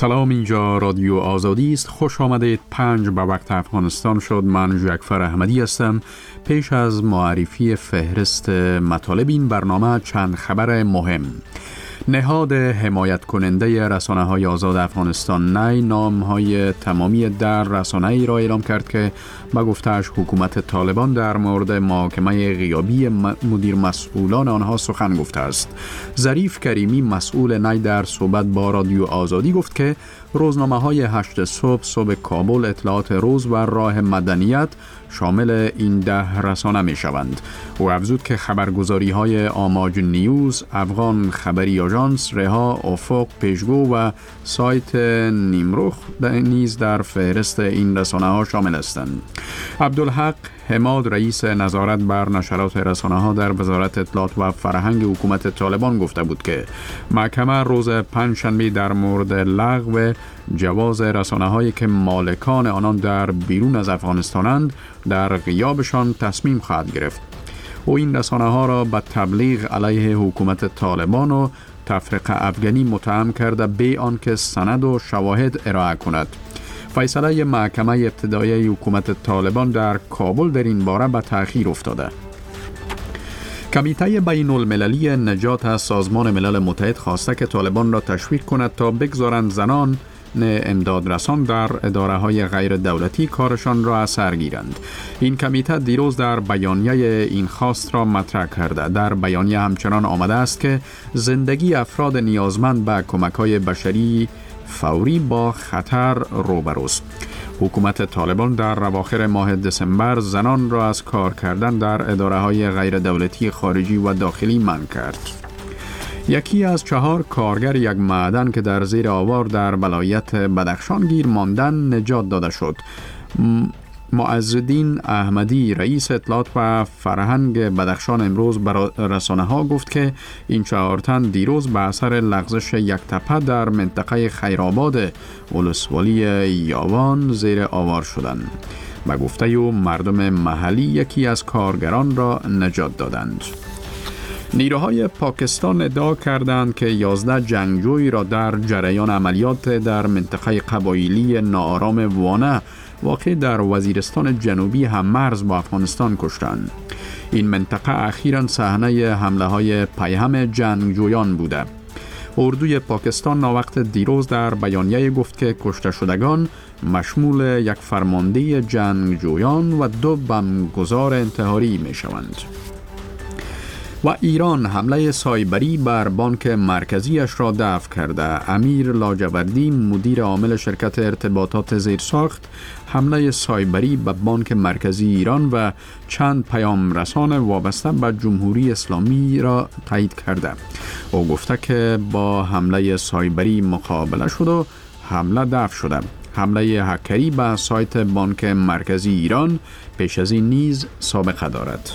سلام، اینجا رادیو آزادی است. خوش آمدید. 5 به وقت افغانستان شد. من جعفر احمدی هستم. پیش از معرفی فهرست مطالب این برنامه چند خبر مهم. نهاد حمایت کننده رسانه‌های آزاد افغانستان نی نام‌های تمامی در رسانه‌ای را اعلام کرد که به گفته‌اش حکومت طالبان در مورد محاکمه غیابی مدیر مسئولان آنها سخن گفته است. ظریف کریمی مسئول نی در صحبت با رادیو آزادی گفت که روزنامه‌های 8 صبح کابل، اطلاعات روز و راه مدنیت شامل این 10 رسانه می شوند. او افزود که خبرگزاری‌های آماج نیوز، افغان خبری آژانس، رها، افق، پیشگو و سایت نیمروخ نیز در فهرست این رسانه‌ها شامل هستند. عبدالحق حماد رئیس نظارت بر نشرات رسانه‌ها در وزارت اطلاعات و فرهنگ حکومت طالبان گفته بود که محکمه روز پنجشنبه در مورد لغو جواز رسانه‌هایی که مالکان آنان در بیرون از افغانستانند در غیابشان تصمیم خواهد گرفت. او این رسانه‌ها را به تبلیغ علیه حکومت طالبان و تفرقه افغانی متهم کرده بی آنکه سند و شواهد ارائه کند. فیصله محکمه ابتدایی حکومت طالبان در کابل در این باره به تأخیر افتاده. کمیته بین المللی نجات از سازمان ملل متحد خواسته که طالبان را تشویق کند تا بگذارند زنان امدادرسان در اداره‌های غیر دولتی کارشان را از سر گیرند. این کمیته دیروز در بیانیه این خواست را مطرح کرده. در بیانیه همچنان آمده است که زندگی افراد نیازمند به کمک‌های بشری فوری با خطر روبروست. حکومت طالبان در اواخر ماه دسامبر زنان را از کار کردن در اداره‌های غیر دولتی خارجی و داخلی منع کرد. یکی از 4 کارگر یک معدن که در زیر آوار در ولایت بدخشان گیر ماندن نجات داده شد. معزالدین احمدی رئیس اطلاعات و فرهنگ بدخشان امروز برای رسانه‌ها گفت که این 4 تن دیروز به اثر لغزش یک تپه در منطقه خیرآباد ولسوالی یاوان زیر آوار شدند. به گفته او مردم محلی یکی از کارگران را نجات دادند. نیروهای پاکستان ادعا کردند که 11 جنگجوی را در جریان عملیات در منطقه قبایلی ناآرام وانه واقع در وزیرستان جنوبی هم مرز با افغانستان کشتند. این منطقه اخیراً صحنه حمله‌های پیهم جنگجویان بوده. اردوی پاکستان ناوقت دیروز در بیانیه گفت که کشته شدگان مشمول یک فرمانده جنگجویان و 2 بمبگذار انتحاری می شوند. و ایران حمله سایبری بر بانک مرکزیش را دفع کرده. امیر لاجوردی مدیر عامل شرکت ارتباطات زیرساخت حمله سایبری به بانک مرکزی ایران و چند پیام رسان وابسته به جمهوری اسلامی را تایید کرده. او گفته که با حمله سایبری مقابله شد و حمله دفع شده. حمله هکری به سایت بانک مرکزی ایران پیش از این نیز سابقه دارد.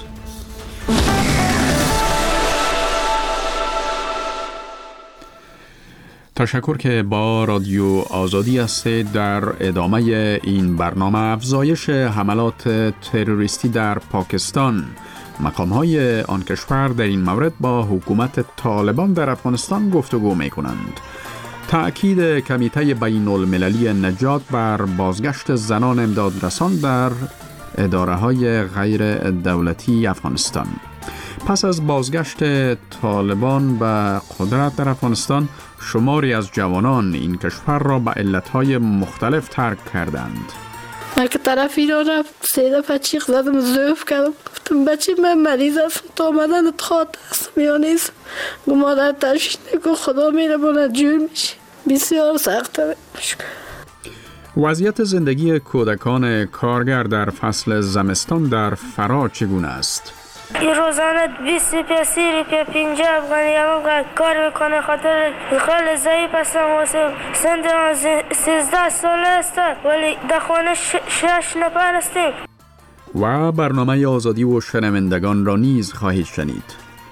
تشکر که با رادیو آزادی هستید. در ادامه این برنامه افزایش حملات تروریستی در پاکستان، مقام‌های آن کشور در این مورد با حکومت طالبان در افغانستان گفتگو می‌کنند. تأکید کمیته بین المللی نجات بر بازگشت زنان امدادرسان در اداره‌های غیر دولتی افغانستان. پس از بازگشت طالبان به قدرت در افغانستان، شماری از جوانان این کشور را به علتهای مختلف ترک کردند. من که طرف ایران رفت 3 دفعه چیخ زدم، زوف کردم، گفتم بچه من مریض هستم، تو آمدن خواهد هستم یا نیست. گو مادر تشویش نکن، خدا میره بانه جور میشه. بسیار سخته. وضعیت زندگی کودکان کارگر در فصل زمستان در فرا چگونه است؟ این روزانه 20 روپیه 30 روپیه 50 افغانی هم کار میکنه. خاطر خیلی ضعیف هستم واسه سن 13 ساله است ولی در خانه 6 نفر هستیم. و برنامه آزادی و شنوندگان را نیز خواهید شنید.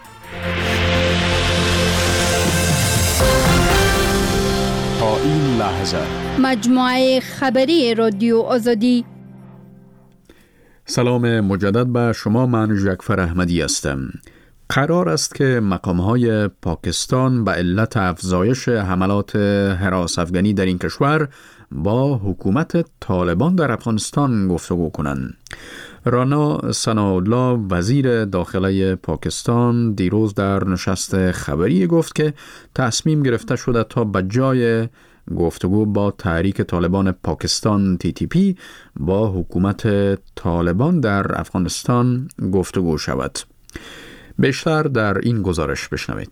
تا این لحظه مجموعه خبری رادیو آزادی. سلام مجدد به شما. من جعفر احمدی هستم. قرار است که مقام‌های پاکستان به علت افزایش حملات هراس افغانی در این کشور با حکومت طالبان در افغانستان گفتگو کنند. رانا ثناءالله وزیر داخله پاکستان دیروز در نشست خبری گفت که تصمیم گرفته شده تا به جای گفتگو با تحریک طالبان پاکستان TTP با حکومت طالبان در افغانستان گفتگو شود. بیشتر در این گزارش بشنوید.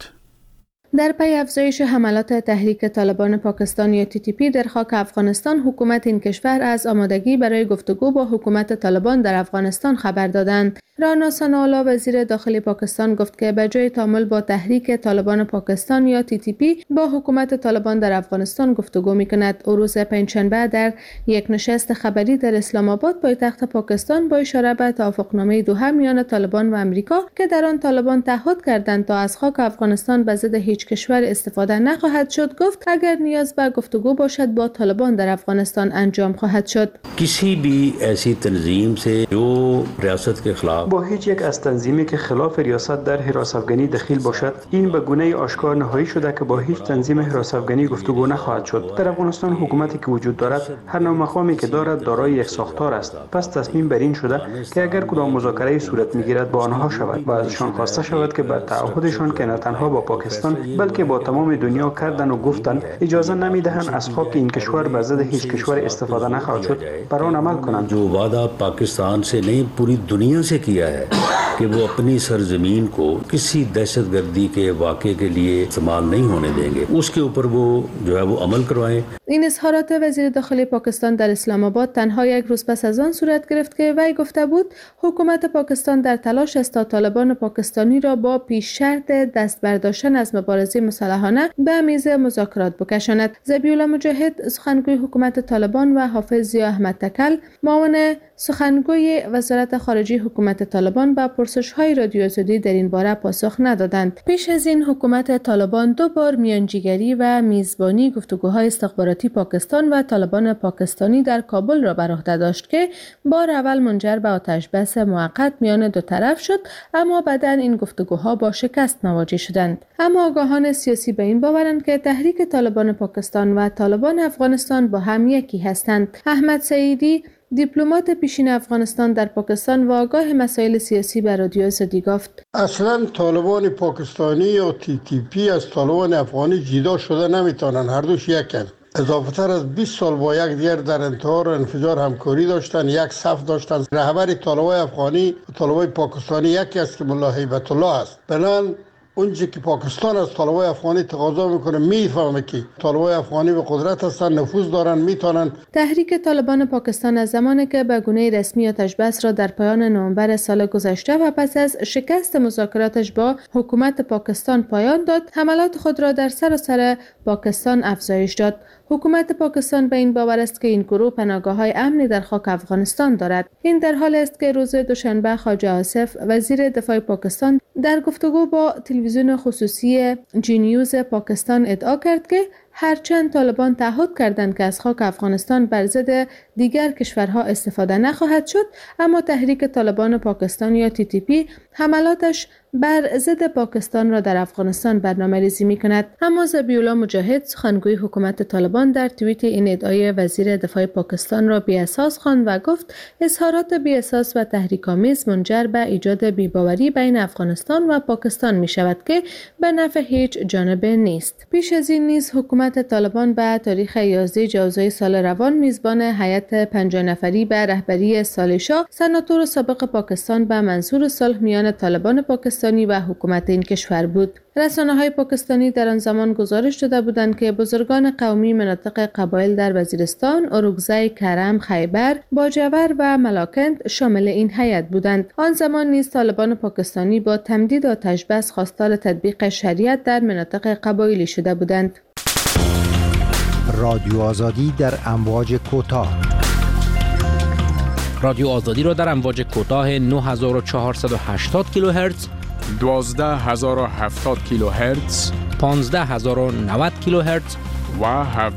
در پی افزایش حملات تحریک طالبان پاکستان یا TTP در خاک افغانستان، حکومت این کشور از آمادگی برای گفتگو با حکومت طالبان در افغانستان خبر دادند. رانا ثناءالله وزیر داخلی پاکستان گفت که به جای تعامل با تحریک طالبان پاکستان یا TTP با حکومت طالبان در افغانستان گفتگو می‌کند. او روز پنجشنبه در یک نشست خبری در اسلام آباد پایتخت پاکستان با اشاره به توافقنامه دوحه میان طالبان و آمریکا که در آن طالبان تعهد کردند تا از خاک افغانستان به ضد هیچ کشور استفاده نخواهد شد، گفت اگر نیاز به گفتگو باشد با طالبان در افغانستان انجام خواهد شد. کسی بھی ایسی تنظیم سے جو ریاست کے خلاف با هیچ یک از تنظیمی که خلاف ریاست در حراس افغانی دخیل باشد، این به گونه آشکار نهایی شده که با هیچ تنظیم حراس افغانی گفتگو نخواهد شد. در افغانستان حکومتی که وجود دارد هر نوع مقامی که دارد دارای یک ساختار است. پس تصمیم بر این شده که اگر کدام مذاکره صورت میگیرد با آنها شود و ازشان خواسته شود که بر تعهدشان که نه تنها با پاکستان بلکه با تمام دنیا کردن و گفتن اجازه نمیدهند از خاک این کشور به ضد هیچ کشور استفاده نخواهد شد، بر آن عمل کنند. جو وعدہ پاکستان سے نہیں پوری دنیا سے کیا ہے کہ وہ اپنی سرزمین کو کسی دہشت گردی کے واقعے کے لیے استعمال نہیں ہونے دیں گے، اس کے اوپر وہ جو ہے وہ عمل کروائیں. این اظهارات وزیر داخلی پاکستان در اسلام آباد تنها یک روز پس از آن صورت گرفت که وی گفته بود حکومت پاکستان در تلاش است تا طالبان پاکستانی را با پیش شرط دست برداشتن از مبارزه مسلحانه به میز مذاکرات بکشاند. ذبیحالله مجاهد سخنگوی حکومت طالبان و حافظ ضیا احمد تکل معاون سخنگوی وزارت خارجه حکومت طالبان به پرسش‌های رادیو آزادی در این باره پاسخ ندادند. پیش از این حکومت طالبان دو بار میانجیگری و میزبانی گفتگوهای استخباراتی پاکستان و طالبان پاکستانی در کابل را بر عهده داشت که بار اول منجر به آتش‌بس موقت میان دو طرف شد، اما بعداً این گفتگوها با شکست مواجه شدند. اما آگاهان سیاسی به این باورند که تحریک طالبان پاکستان و طالبان افغانستان با هم یکی هستند. احمد سعیدی دیپلمات پیشین افغانستان در پاکستان و آگاه مسائل سیاسی به رادیو آزادی گفت اصلا طالبان پاکستانی یا TTP از طالبان افغانی جدا شده نمیتونن، هر دوش یکن. اضافه تر از 20 سال با یک دیگر در انتحار و انفجار همکاری داشتن، یک صف داشتن. رهبر طالبان افغانی و طالبان پاکستانی یکی است که ملا هیبت الله است. بنابراین اونچه که پاکستان از طالبان افغانی تقاضا میکنه میفهمه که طالبان افغانی به قدرت هستن، نفوذ دارن، میتونن. تحریک طالبان پاکستان از زمانی که به گونه رسمی آتش‌بس را در پایان نوامبر سال گذشته و پس از شکست مذاکراتش با حکومت پاکستان پایان داد، حملات خود را در سراسر پاکستان افزایش داد. حکومت پاکستان به این باور است که این گروه پناهگاه‌های امنی در خاک افغانستان دارد. این در حالی است که روز دوشنبه خواجه آصف وزیر دفاع پاکستان در گفتگو با تلویزیون خصوصی جی نیوز پاکستان ادعا کرد که هرچند طالبان تعهد کردند که از خاک افغانستان بر ضد دیگر کشورها استفاده نخواهد شد، اما تحریک طالبان پاکستان یا TTP حملاتش بر ضد پاکستان را در افغانستان برنامه‌ریزی می‌کند. اما ذبیحالله مجاهد سخنگوی حکومت طالبان در توییت این ادعای وزیر دفاع پاکستان را بی‌اساس خواند و گفت اظهارات بی‌اساس و تحریک‌آمیز منجر به ایجاد بی‌باوری بین افغانستان و پاکستان می‌شود که به نفع هیچ جانبه نیست. پیش از این نیز حکومت طالبان به تاریخ 11 جوزای سال روان میزبان هیئت 50 نفری به رهبری صالح شاه، سناتور سابق پاکستان به منظور صلح میان طالبان پاکستانی و حکومت این کشور بود. رسانه‌های پاکستانی در آن زمان گزارش داده بودند که بزرگان قومی مناطق قبایل در وزیرستان، اورگزای، کرم، خیبر، باجور و ملاکنت شامل این هیئت بودند. آن زمان نیز طالبان پاکستانی با تمدید آتش‌بس خواستار تطبیق شریعت در مناطق قبایلی شده بودند. رادیو آزادی در امواج کوتاه. رادیو آزادی را در امواج کوتاه 9480 کیلوهرتز، 12070 کیلوهرتز، 15090 کیلوهرتز و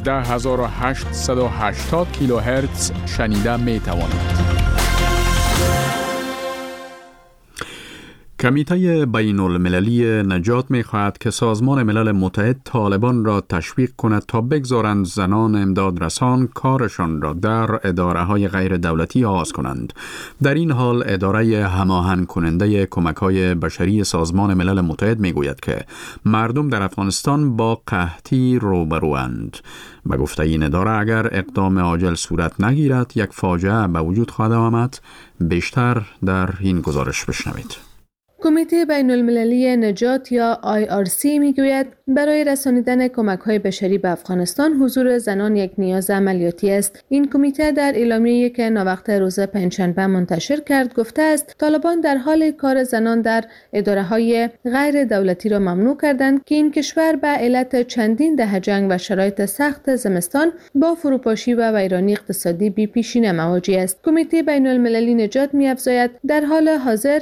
17880 کیلوهرتز شنیده می توانید. کمیته بین المللی نجات می خواهد که سازمان ملل متحد طالبان را تشویق کند تا بگذارند زنان امداد رسان کارشان را در اداره های غیر دولتی آغاز کنند. در این حال اداره هماهنگ کننده کمک های بشری سازمان ملل متحد می گوید که مردم در افغانستان با قحطی روبروند. به گفته این اداره اگر اقدام عاجل صورت نگیرد یک فاجعه به وجود خواهد آمد. بیشتر در این گزارش بشنوید. کمیته بین المللی نجات یا IRC میگوید برای رسانیدن کمک‌های بشری به افغانستان حضور زنان یک نیاز عملیاتی است. این کمیته در اعلامیه‌ای که ناوقت روز پنجشنبه منتشر کرد گفته است طالبان در حال کار زنان در اداره‌های غیر دولتی را ممنوع کردند که این کشور به علت چندین دهه جنگ و شرایط سخت زمستان با فروپاشی و ویرانی اقتصادی بی پیشینه مواجه است. کمیته بین المللی نجات می‌افزاید در حال حاضر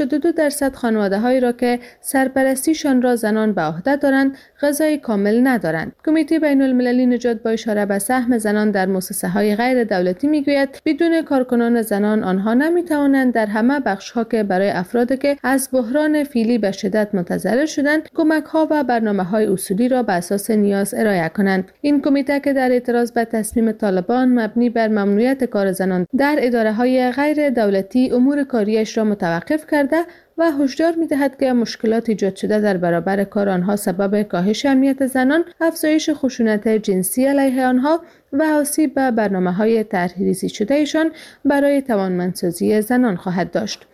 82% خانواده‌هایی را که سرپرستیشان را زنان به عهده دارند غذای کامل ندارند. کمیته بین المللی نجات با اشاره به سهم زنان در مؤسسه‌های غیر دولتی میگوید بدون کارکنان زنان آنها نمی‌توانند در همه بخش‌ها که برای افرادی که از بحران فعلی به شدت متضرر شدند کمک‌ها و برنامه‌های اصولی را به اساس نیاز ارائه کنند. این کمیته که در اعتراض به تصمیم طالبان مبنی بر ممنوعیت کار زنان در اداره‌های غیر دولتی امور کاریش را متوقف کرده و هشدار می‌دهد که مشکلات ایجاد شده در برابر کار آنها سبب کاهش امنیت زنان، افزایش خشونت جنسی علیه آنها و آسیب به برنامه‌های طرح‌ریزی شدهشان برای توانمندسازی زنان خواهد داشت.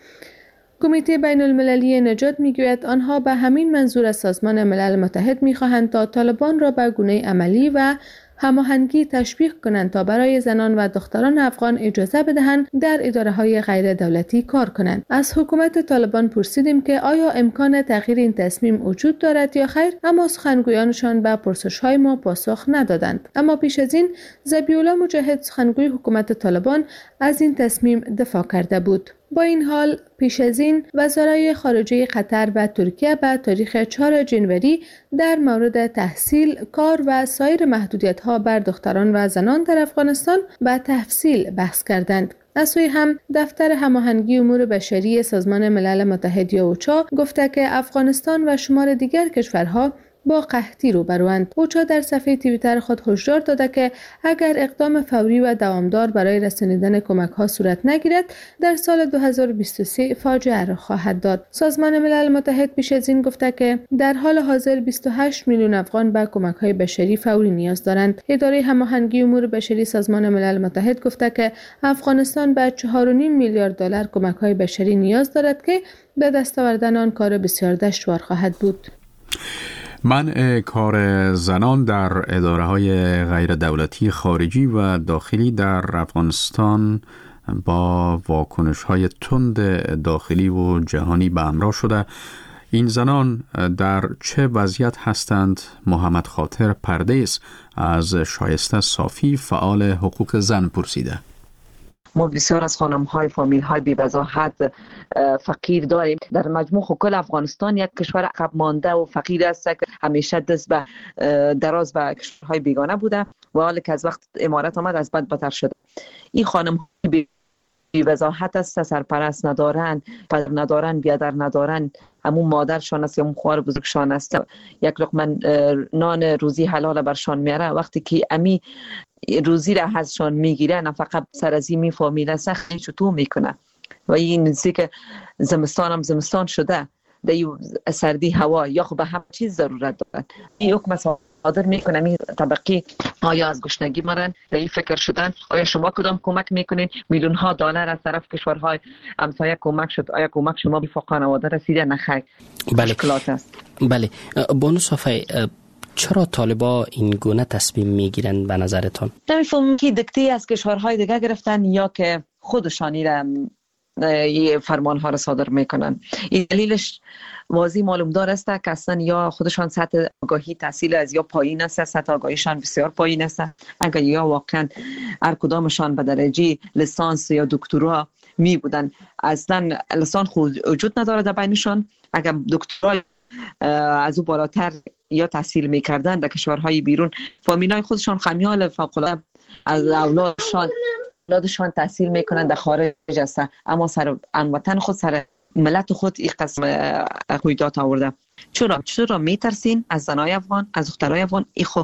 کمیته بین المللی نجات میگوید آنها به همین منظور از سازمان ملل متحد می‌خواهند تا طالبان را به گونه عملی و هماهنگی تشویق کنند تا برای زنان و دختران افغان اجازه بدهند در اداره‌های غیر دولتی کار کنند. از حکومت طالبان پرسیدیم که آیا امکان تغییر این تصمیم وجود دارد یا خیر، اما سخنگویانشان به پرسش‌های ما پاسخ ندادند. اما پیش از این ذبیح الله مجاهد سخنگوی حکومت طالبان از این تصمیم دفاع کرده بود. با این حال پیش از این وزرای خارجه قطر و ترکیه به تاریخ 4 جنوری در مورد تحصیل، کار و سایر محدودیت‌ها بر دختران و زنان در افغانستان به تفصیل بحث کردند. از سوی هم دفتر هماهنگی امور بشری سازمان ملل متحد یا اوچا گفته که افغانستان و شمار دیگر کشورها با قحطی روبروند. اوچا در صفحه توییتر خود هشدار داده که اگر اقدام فوری و دوامدار برای رسانیدن کمک‌ها صورت نگیرد در سال 2023 فاجعه را خواهد داد. سازمان ملل متحد پیش از این گفته که در حال حاضر 28 میلیون افغان به کمک‌های بشری فوری نیاز دارند. اداره هماهنگی امور بشری سازمان ملل متحد گفته که افغانستان به 4.5 میلیارد دلار کمک‌های بشری نیاز دارد که به دست آوردن آن کار بسیار دشوار خواهد بود. منع کار زنان در اداره‌های غیر دولتی خارجی و داخلی در افغانستان با واکنش‌های تند داخلی و جهانی به همراه شده. این زنان در چه وضعیت هستند؟ محمد خاطر پردیس از شایسته صافی فعال حقوق زن پرسیده. ما بسیار از خانم‌های فامیل‌های بی‌وضاحت فقیر داریم. در مجموع کل افغانستان یک کشور عقب مانده و فقیر است که همیشه دست به دراز به کشورهای بیگانه بوده و حالی که از وقت امارت آمد از بد بدتر شده. این خانم‌های بی‌وضاحت است، سرپرست ندارن، پدر ندارن، بیادر ندارن، همون مادرشان است یا همون خواهر بزرگشان است. یک لقمه نان روزی حلال برشان میاره. وقتی که امی روزی را ازشان میگیره نفقه سر از این فامیل سختی چطور میکنه و این نزدیک که زمستان شده در سردی هوا یا خب به همه چیز ضرورت دارن. این حکم صادر میکنه این طبقی آیا از گشنگی مرن در این فکر شدن آیا شما کدام کمک میکنین؟ میلیون ها دلار از طرف کشورهای همسایه کمک شد، آیا کمک شما به خانواده رسیده؟ نخیر. مشکلات است. بله بانو صافی، چرا طالبا این گونه تصمیم میگیرند به نظرتان؟ نمیفهمم که دکته از کشورهای دیگه گرفتن یا که خودشانی را فرمانها را صادر میکنن. این دلیلش واضح معلوم دار است که اصلا یا خودشان سطح آگاهی تحصیل از یا پایین است، سطح آگاهیشان بسیار پایین است. اگر یا واقعا هر کدامشان به درجه لیسانس یا دکترا می بودن، اصلا لیسانس خود وجود نداره در بینشان. اگر دکترا از او بالاتر یا تحصیل میکردن در کشورهای بیرون، فامیلای خودشان خمیال فوق‌العاده از اولادشان تحصیل میکنن در خارج هستن، اما سر وطن خود سر ملت خود این قسم رویداد آورده. چرا میترسین از زنای افغان، از دخترای افغان؟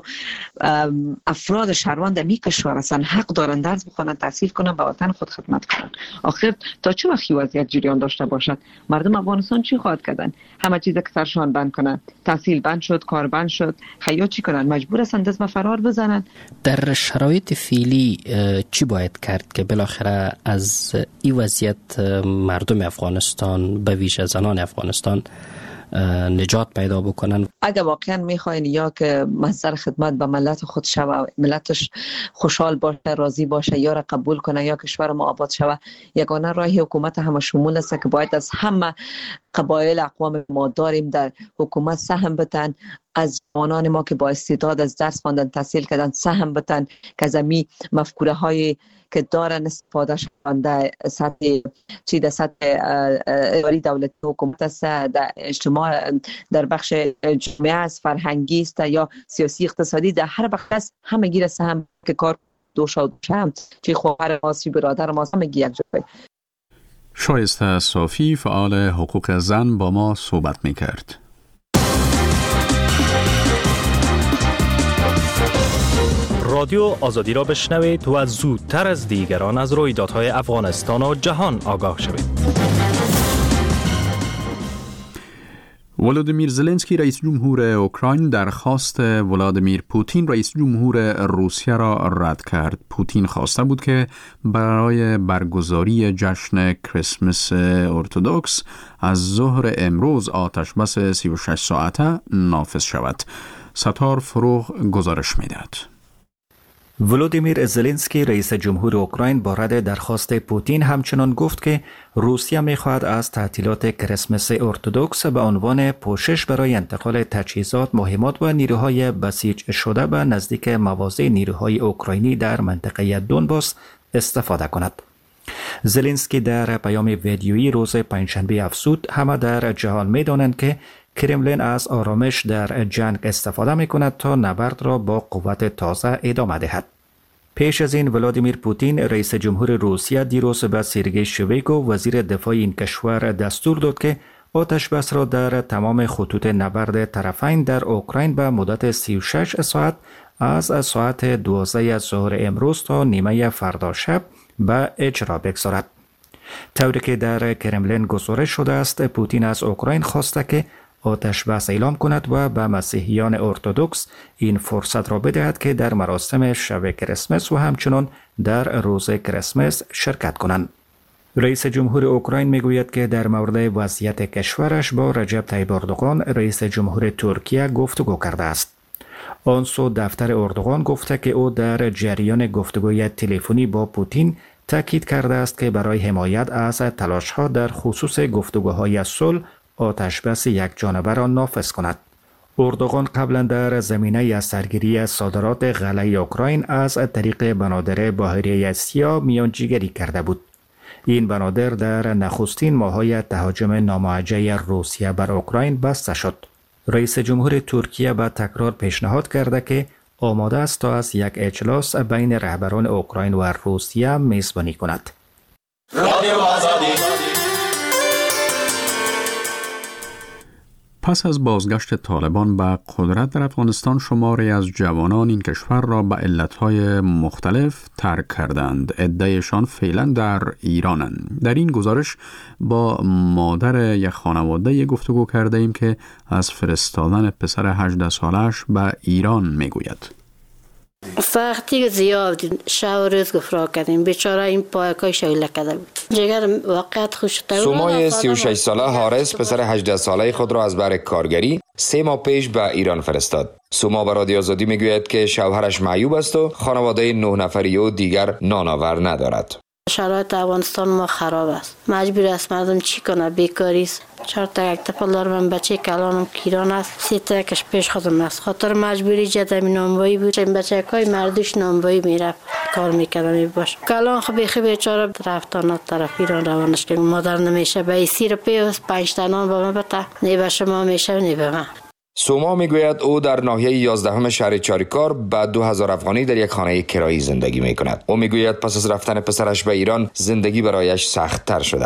افراد شهروند می کشور هستن، حق دارن درس بخونن، تحصیل کنن، به وطن خود خدمت کنن. آخر تا چه وقت وضعیت جریان داشته باشد؟ مردم افغانستان چی خواهد کردن؟ همه چیز که سرشان بند کنن، تحصیل بند شد، کار بند شد، خیا چی کنن؟ مجبور هستن دست به فرار بزنن. در شرایط فعلی چی باید کرد که بالاخره از این وضعیت مردم افغانستان به ویژه زنان افغانستان نجات پیدا بکنن؟ اگر واقعا میخواین یا که مصدر خدمت به ملت خود شوه، ملتش خوشحال باشه، راضی باشه، یا را قبول کنه یا کشور ما آباد شوه، یگانه راه حکومت همه شمول است که باید از همه قبایل اقوام ما داریم در حکومت سهم بتن، از جوانان ما که با استعداد از درس خواندن، تحصیل کردن سهم بتن، که از می مفکوره های که دارن استفاده شدن در سطح اداری دولتی حکومت است، در اجتماع، در بخش جامعه است، فرهنگی است یا سیاسی اقتصادی، در هر بخش است همه گیر سهم که کار دوشا هم چی خواهر ما، چی برادر ما، همه گیر یک جای. شایسته صافی فعال حقوق زن با ما صحبت می‌کرد. رادیو آزادی را بشنوید و زودتر از دیگران از رویدادهای افغانستان و جهان آگاه شوید. ولادیمیر زلنسکی رئیس جمهور اوکراین درخواست ولادیمیر پوتین رئیس جمهور روسیه را رد کرد. پوتین خواسته بود که برای برگزاری جشن کریسمس ارتدوکس از ظهر امروز آتش بس 36 ساعته نافذ شود. ستار فروغ گزارش می‌دهد. ولادیمیر زلنسکی رئیس جمهور اوکراین با رد درخواست پوتین همچنان گفت که روسیه می‌خواهد از تعطیلات کریسمس ارتدوکس به عنوان پوشش برای انتقال تجهیزات، مهمات و نیروهای بسیج شده به نزدیک مواضع نیروهای اوکراینی در منطقه دونباس استفاده کند. زلنسکی در پیام ویدیویی روز پنجشنبه افزود همه در جهان می‌دانند که کرملین از آرامش در جنگ استفاده می کند تا نبرد را با قوت تازه ادامه دهد. پیش از این ولادیمیر پوتین رئیس جمهور روسیه دیروز به سرگئی شویگو وزیر دفاع این کشور دستور داد که آتش بس را در تمام خطوط نبرد طرفین در اوکراین به مدت 36 ساعت از ساعت 12 ظهر امروز تا نیمه فردا شب به اجرا بگذارد. طوری که در کرملین گزارش شده است، پوتین از اوکراین خواسته که آتش بس اعلام کند و به مسیحیان ارتدوکس این فرصت را بدهد که در مراسم شب کریسمس و همچنین در روز کریسمس شرکت کنند. رئیس جمهور اوکراین میگوید که در مورد وضعیت کشورش با رجب طیب اردوغان رئیس جمهور ترکیه گفتگو کرده است. آن سو دفتر اردوغان گفته که او در جریان گفتگوی تلفنی با پوتین تاکید کرده است که برای حمایت از تلاش‌ها در خصوص گفتگوهای صلح آتش بس یک جانبه را نافذ کند. اردوغان قبلا در زمینه از سرگیری صادرات غله اوکراین از طریق بنادر بحیره سیاه میانجیگری کرده بود. این بنادر در نخستین ماه‌های تهاجم ناموجه روسیه بر اوکراین بسته شد. رئیس جمهور ترکیه به تکرار پیشنهاد کرده که آماده است تا از یک اجلاس بین رهبران اوکراین و روسیه میزبانی کند. پس از بازگشت طالبان به قدرت در افغانستان، شماری از جوانان این کشور را به علتهای مختلف ترک کردند. عده‌شان فعلا در ایرانند. در این گزارش با مادر یک خانواده گفتگو کرده ایم که از فرستادن پسر 18 سالش به ایران میگوید. سختی زیاد شب و روز گفرا کردیم، بیچاره این پایکای شویله کرده بود. جگر واقعیت خوشتر. سومای 36 ساله حارس پسر 18 ساله خود را از بر کارگری 3 ماه پیش به ایران فرستاد. سوما به رادیو آزادی میگوید که شوهرش معیوب است و خانواده 9 نفری او دیگر نانآور ندارد. شرایط افغانستان ما خراب است. مجبور است مردم چی کنه، بیکاری است. 4 تا یک طفل دارم، بچه کلانم کیران است، 3 تا یکش پیش خودم است. خاطر مجبوری جدمی نانوایی بود. این بچه‌های مردوش نانوایی میرفت کار میکردن باش. کلان خب بیچاره رفتن طرف ایران روانش که مادر نمیشه به ایسی رو پیوست 5 تا نان به من بده، نه به شما میشه نه به من. سوما میگوید او در ناحیه 11 شهر چاریکار با 2000 افغانی در یک خانه کرایی زندگی میکند. او میگوید پس از رفتن پسرش به ایران زندگی برایش سخت‌تر شده.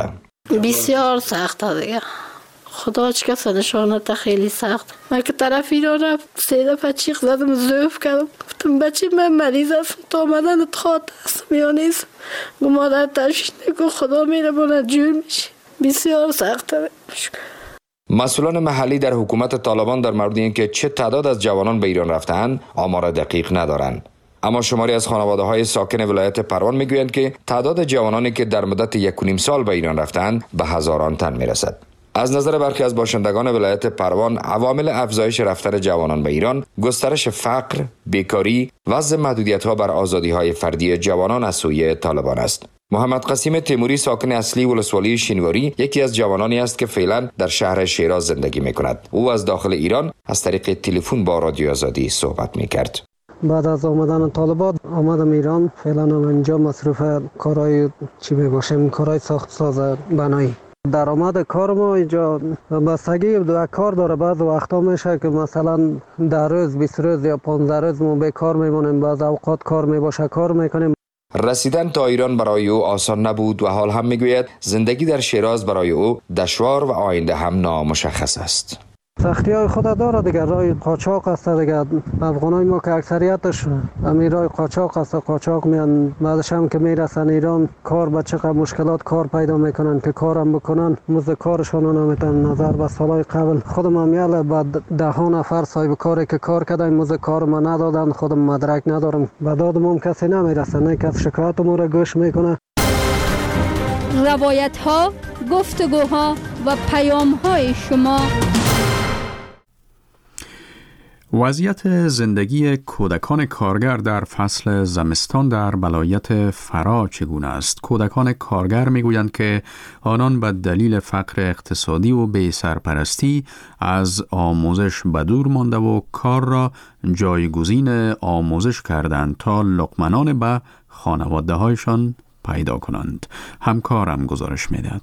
بسیار سخته دیگه. خدا چه کس نشانت خیلی سخت. من که طرف ایران رفت 3 دفعه چیخ زدم، ضعف کردم، گفتم بچه من مریض هستم، تا آمدن خاطر هستم یا نیست. گو مادر تشویش نکن، خدا میره بونه جور میشه. بسیار سخته. مسئولان محلی در حکومت طالبان در مورد اینکه چه تعداد از جوانان به ایران رفتند آمار دقیق ندارند. اما شماری از خانواده‌های ساکن ولایت پروان میگویند که تعداد جوانانی که در مدت 1.5 سال به ایران رفتند به هزاران تن میرسد. از نظر برخی از باشندگان ولایت پروان، عوامل افزایش رفتن جوانان به ایران گسترش فقر، بیکاری، وضع محدودیت‌ها بر آزادی‌های فردی جوانان از سوی طالبان است. محمد قاسم تیموری ساکن اصلی ولسوالی شینواری یکی از جوانانی است که فعلا در شهر شیراز زندگی می‌کند. او از داخل ایران از طریق تلفن با رادیو آزادی صحبت می‌کرد. بعد از آمدن طالبان آمدم ایران، فعلا اینجا مصروف کارهای کارهای ساخت ساز بنایی. درآمد کار ما اینجا بستگی به کار داره. بعض وقتا میشه که مثلا 10 روز 20 روز یا 15 روز ما بیکار میمونیم، بعض اوقات کار میباشه کار میکنیم. رسیدن تا ایران برای او آسان نبود و حال هم میگوید زندگی در شیراز برای او دشوار و آینده هم نامشخص است. سختی های خود داره دیگه. رای قاچاق است دیگه. افغانای ما که اکثریتش امیر رای قاچاق است، قاچاق میان، بعدش هم که میرسن ایران کار به چقدر مشکلات کار پیدا میکنن که کارم بکنن مزد کارشون نمیتن. نظر به سالهای قبل خودم امیال بعد 10 نفر صاحب کاری که کار کردن مزد کار ما ندادن، خودم مدرک ندارم، به دادم هم کسی نمیرسه، نه کس شکایت ما را گوش میکنه. روایت ها، گفتگوها و پیام های شما. وضعیت زندگی کودکان کارگر در فصل زمستان در ولایت فرا چگونه است؟ کودکان کارگر میگویند که آنان به دلیل فقر اقتصادی و بی سرپرستی از آموزش به دور مانده و کار را جایگزین آموزش کردند تا لقمه‌نان به خانواده هایشان پیدا کنند. همکارم گزارش میدهد.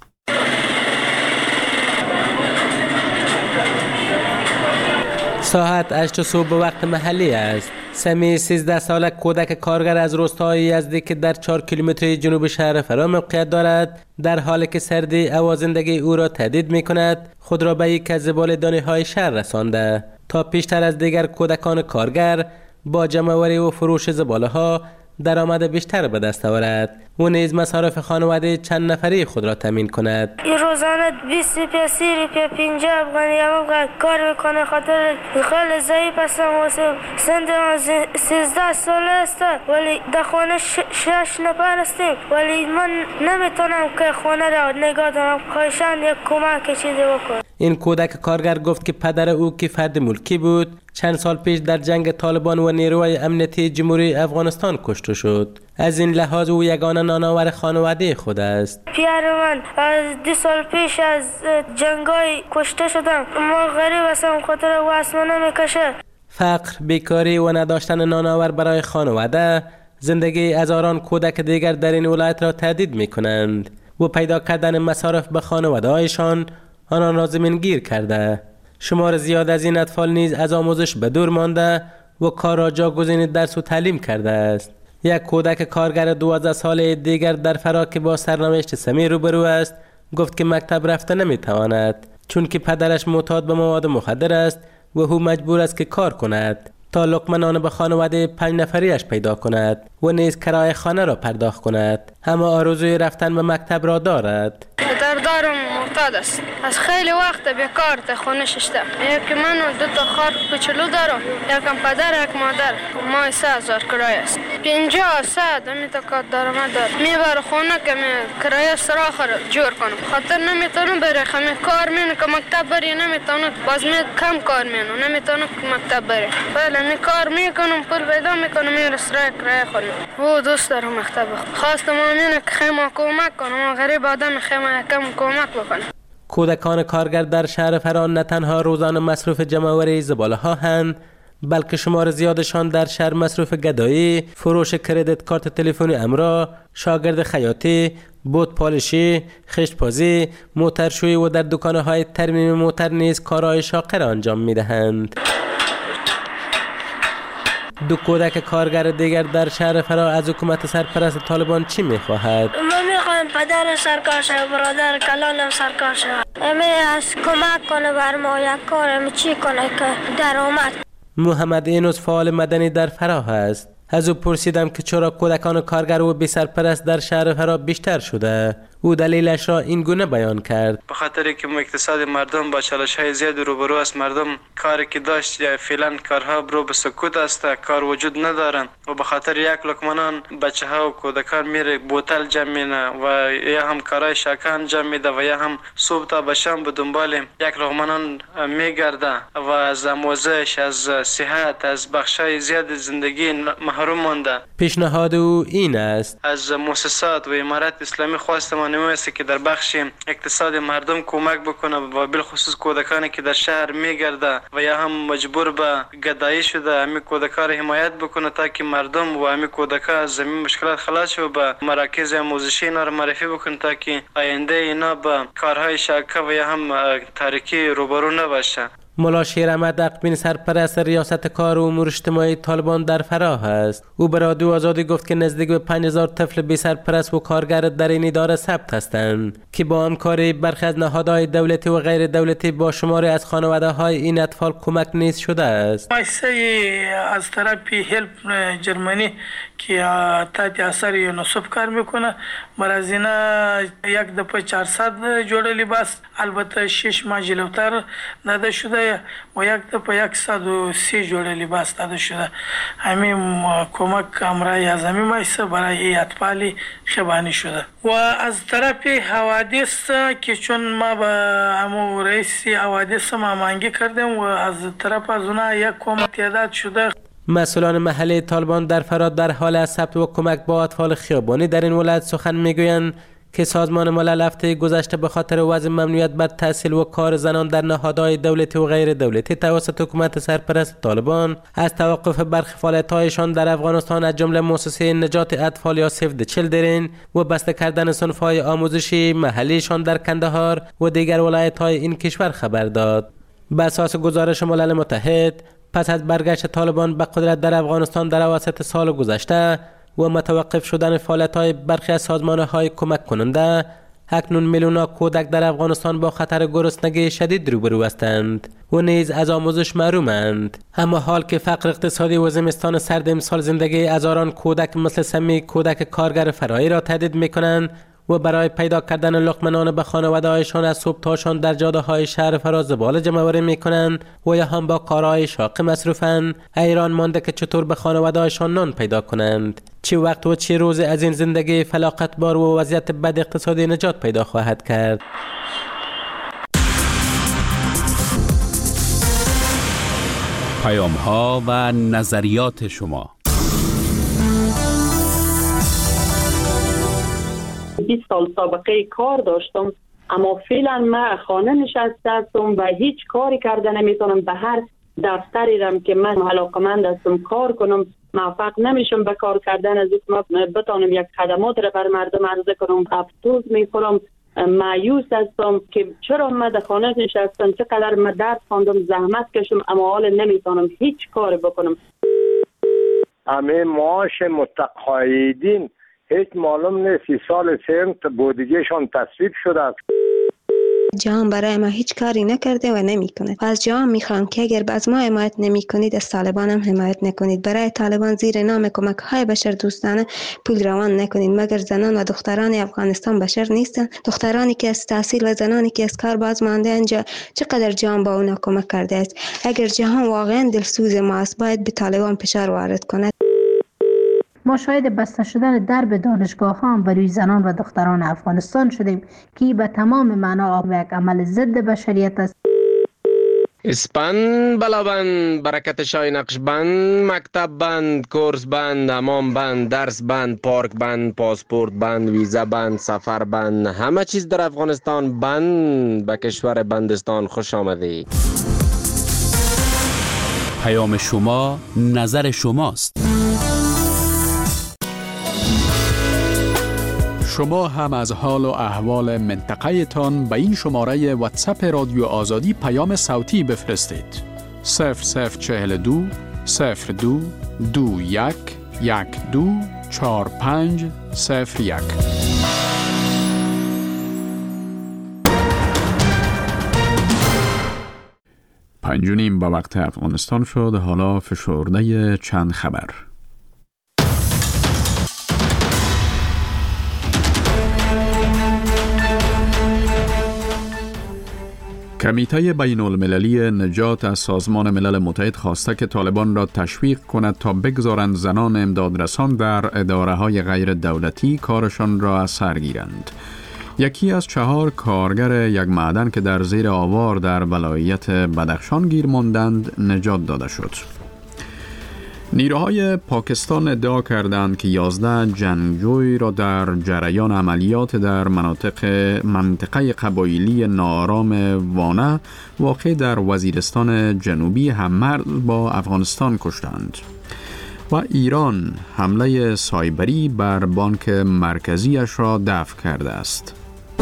ساعت 8 صبح به وقت محلی است. سمی 13 ساله کودک کارگر از روستای یزدی که در 4 کیلومتری جنوب شهر فرا موقعیت دارد، در حالی که سردی هوا زندگی او را تهدید می کند، خود را به یک از زباله‌دانی های شهر رسانده تا پیشتر از دیگر کودکان کارگر با جمع‌آوری و فروش زباله ها درآمد بیشتر به دست آورد و نیز مصارف خانواده چند نفری خود را تامین کند. این روزانه 20 روپیه 30 روپیه 50 افغانی کار میکنه، خاطر خیلی ضعیف هستم و سن 13 ساله است ولی در خانه 6 نفر هستیم ولی من نمیتونم که خانه را نگاه دارم. خواهشاً یک کمک چیزی بکن. این کودک کارگر گفت که پدر او که فرد ملکی بود چند سال پیش در جنگ طالبان و نیروهای امنیتی جمهوری افغانستان کشته شد. از این لحاظ او یگانه نانآور خانواده خود است. پدر من از 2 سال پیش از جنگای کشته شدم. ما غریب هستم، خاطر واسه نمیکشه. فقر، بیکاری و نداشتن نانآور برای خانواده زندگی هزاران کودک دیگر در این ولایت را تهدید می‌کنند و پیدا کردن مصارف به خانواده‌هایشان آنان را زمینگیر کرده. شمار زیاد از این اطفال نیز از آموزش به دور مانده و کار را جایگزین درس و تعلیم کرده است. یک کودک کارگر 12 ساله دیگر در فرا که با سرنوشت سمی روبرو است گفت که مکتب رفته نمیتواند چون که پدرش معتاد به مواد مخدر است و او مجبور است که کار کند تا لقمه نان به خانواده 5 نفریش پیدا کند و نیز کرایه خانه را پرداخت کند. اما آرزوی رفتن به مکتب را دارد. دارم معتاد است. از خیلی وقت بیکار تا خونه ششته. یکی من و 2 تا خواهر کوچولو دارم. یکم پدر یک مادر. ماه 3000 کرایه است. 50 ساعت تا کار درآمد دارم. میبر خونه که کرایه سراخ را جور کنم. خاطر نمیتونم برم. کار مینم که مکتب بری نمیتونم. باز کم کار مینم. نمیتونم که مکتب بری. بله می کار میکنم، پول پیدا میکنم، میرم سراغ کرایه خونه. او دوست دارم مکتب. خواستم اینه که خیمه کمک کنم. غریب آدم خیمه کم کمک بکنه. کودکان کارگر در شهر فرا نه تنها روزانه مصروف جمع‌آوری زباله ها هستند بلکه شمار زیادشان در شهر مصروف گدایی، فروش کردیت کارت تلفنی امرا، شاگرد خیاطی، بوت پالشی، خشت‌پازی، موترشویی و در دکان‌های ترمیم موتر نیز کارهای شاقر انجام می‌دهند. 2 کودک کارگر دیگر در شهر فرا از حکومت سرپرست طالبان چی می‌خواهد؟ من می‌خواهم میخوایم پدر سرکار شد، برادر کلانم سرکار شد. امی از کمک کنه بر ما یک کار چی کنه که درآمد. محمد اینوس فعال مدنی در فراه است. از او پرسیدم که چرا کودکان کارگر و بی سرپرست در شهر فراه بیشتر شده. او دلیلش را این گونه بیان کرد: به خاطر که اقتصاد مردم با چالش‌های زیاد روبرو است. مردم کاری که داشت یا فعلا کارها برو به سکوت است، کار وجود ندارن و به خاطر یک لقمه نان بچه‌ها و کودکان میره بوتل جمع می‌کنه و یا هم کارهای شاکه انجام میده و یا هم صبح تا به شام به دنبال یک لقمه نان میگرده و از آموزش، از صحت، از بخشای زیاد زندگی محروم مانده. پیشنهاد او این است: از مؤسسات و امارات اسلامی خواستم است که در بخش اقتصاد مردم کمک بکنه و بالخصوص کودکانی که در شهر میگرده و یا هم مجبور به گدایی شده، همین کودکان را حمایت بکنه تا که مردم و همین کودکان از زمین مشکلات خلاص شو، به مراکز آموزشی اینا را معرفی بکنه تا که آینده اینا به کارهای شاکه و یا هم تاریکی روبرو نباشه. ملا شیر احمد اقبین سرپرست ریاست کار و امور اجتماعی طالبان در فراه است. او به رادیو آزادی گفت که نزدیک به 5000 طفل بی سرپرست و کارگر در این اداره ثبت هستند که با همکاری برخی از نهادهای دولتی و غیر دولتی با شماری از خانواده های این اطفال کمک نیز شده است. از طرف هلپ جرمنی که تحت اثر یونیسف کار میکنه، مرزینا یک دفعه 400 جوړه لباس، البته 6 ماه جلوتر داده شده و یک دفعه 130 جوړه لباس داده شده. همین کمک امرای اعظمی مایسته برای اطفال خبانی شده. و از طرف حوادث که چون ما با همو رئیس حوادث ما مانگی کردیم و از طرف از اونها یک کمک تعداد شده. مسئولان محلی طالبان در فراه در حال از ثبت و کمک با اطفال خیابانی در این ولایت سخن میگویند که سازمان ملل هفته گذشته به خاطر وضع ممنوعیت بر تحصیل و کار زنان در نهادهای دولتی و غیر دولتی توسط حکومت سرپرست طالبان از توقف برخی فعالیت‌هایشان در افغانستان از جمله مؤسسه نجات اطفال یا سیو د چیلدرن و بسته کردن صنف‌های آموزشی محلیشان در کندهار و دیگر ولایت‌های این کشور خبر داد. بر اساس گزارش ملل متحد، پس از برگشت طالبان به قدرت در افغانستان در اواسط سال گذشته و متوقف شدن فعالیت‌های برخی از سازمان‌های کمک کننده، اکنون میلیون‌ها کودک در افغانستان با خطر گرسنگی شدید روبرو هستند و نیز از آموزش محرومند. اما حال که فقر اقتصادی و زمستان سرد امسال زندگی هزاران کودک مثل سمی کودک کارگر فرایی را تهدید می‌کنند و برای پیدا کردن لقمه نان به خانواده‌هایشان از صبح تاشان در جاده‌های شهر فراه زباله جمع‌آوری می‌کنند و یا هم با کارهای شاق مصروفند، حیران مانده که چطور به خانواده‌هایشان نان پیدا کنند. چه وقت و چه روز از این زندگی فلاکت‌بار و وضعیت بد اقتصادی نجات پیدا خواهد کرد؟ پیام‌ها و نظریات شما. 20 سال سابقه کار داشتم، اما فعلا من خانه نشسته هستم و هیچ کاری کرده نمیتونم. به هر دفتری رم که من علاقمند هستم کار کنم، موفق نمیشم به کار کردن. از اینکه من بتونم یک خدمات را بر مردم عرضه کنم، افسوس میخورم، مایوس هستم که چرا من در خانه نشستم، چقدر من درد خواندم، زحمت کشم، اما حالا نمیتونم هیچ کاری بکنم. همه معاش متقاعدین هیچ معلوم نیست، 30 سال سنت بودجهشان تصویب شده است. جهان برای ما هیچ کاری نکرده و نمیکنه. از جهان میخوام که اگر از ما حمایت نمیکنید، از طالبان هم حمایت نکنید. برای طالبان زیر نام کمک های بشر دوستانه پول روان نکنید، مگر زنان و دختران افغانستان بشر نیستن؟ دخترانی که از تحصیل و زنانی که از کار باز مانده انجا چقدر جهان با اونا کمک کرده است؟ اگر جهان واقعا دلسوز ما است، باید به طالبان فشار وارد کند. ما شاهد بسته شدن درب دانشگاه ها برای زنان و دختران افغانستان شدیم که به تمام معنا یک عمل ضد بشریت است. اسپن بلابند، برکت شای نقش بند، مکتب بند، کورس بند، حمام بند، درس بند، پارک بند، پاسپورت بند، ویزا بند، سفر بند، همه چیز در افغانستان بند. به کشور بندستان خوش آمدید. پیام شما، نظر شماست. شما هم از حال و احوال منطقه تان به این شماره واتساپ رادیو آزادی پیام صوتی بفرستید. 0042 02 21 12 45 01. 5:30 به وقت افغانستان شد. حالا فشرده چند خبر. کمیته بین المللی نجات از سازمان ملل متحد خواسته که طالبان را تشویق کند تا بگذارند زنان امدادرسان در اداره‌های غیر دولتی کارشان را از سر گیرند. یکی از 4 کارگر یک معدن که در زیر آوار در ولایت بدخشان گیر ماندند نجات داده شد. نیروهای پاکستان ادعا کردند که 11 جنگجوی را در جریان عملیات در منطقه قبایلی ناآرام وانه واقع در وزیرستان جنوبی هممرز با افغانستان کشتند. و ایران حمله سایبری بر بانک مرکزیش را دفع کرده است.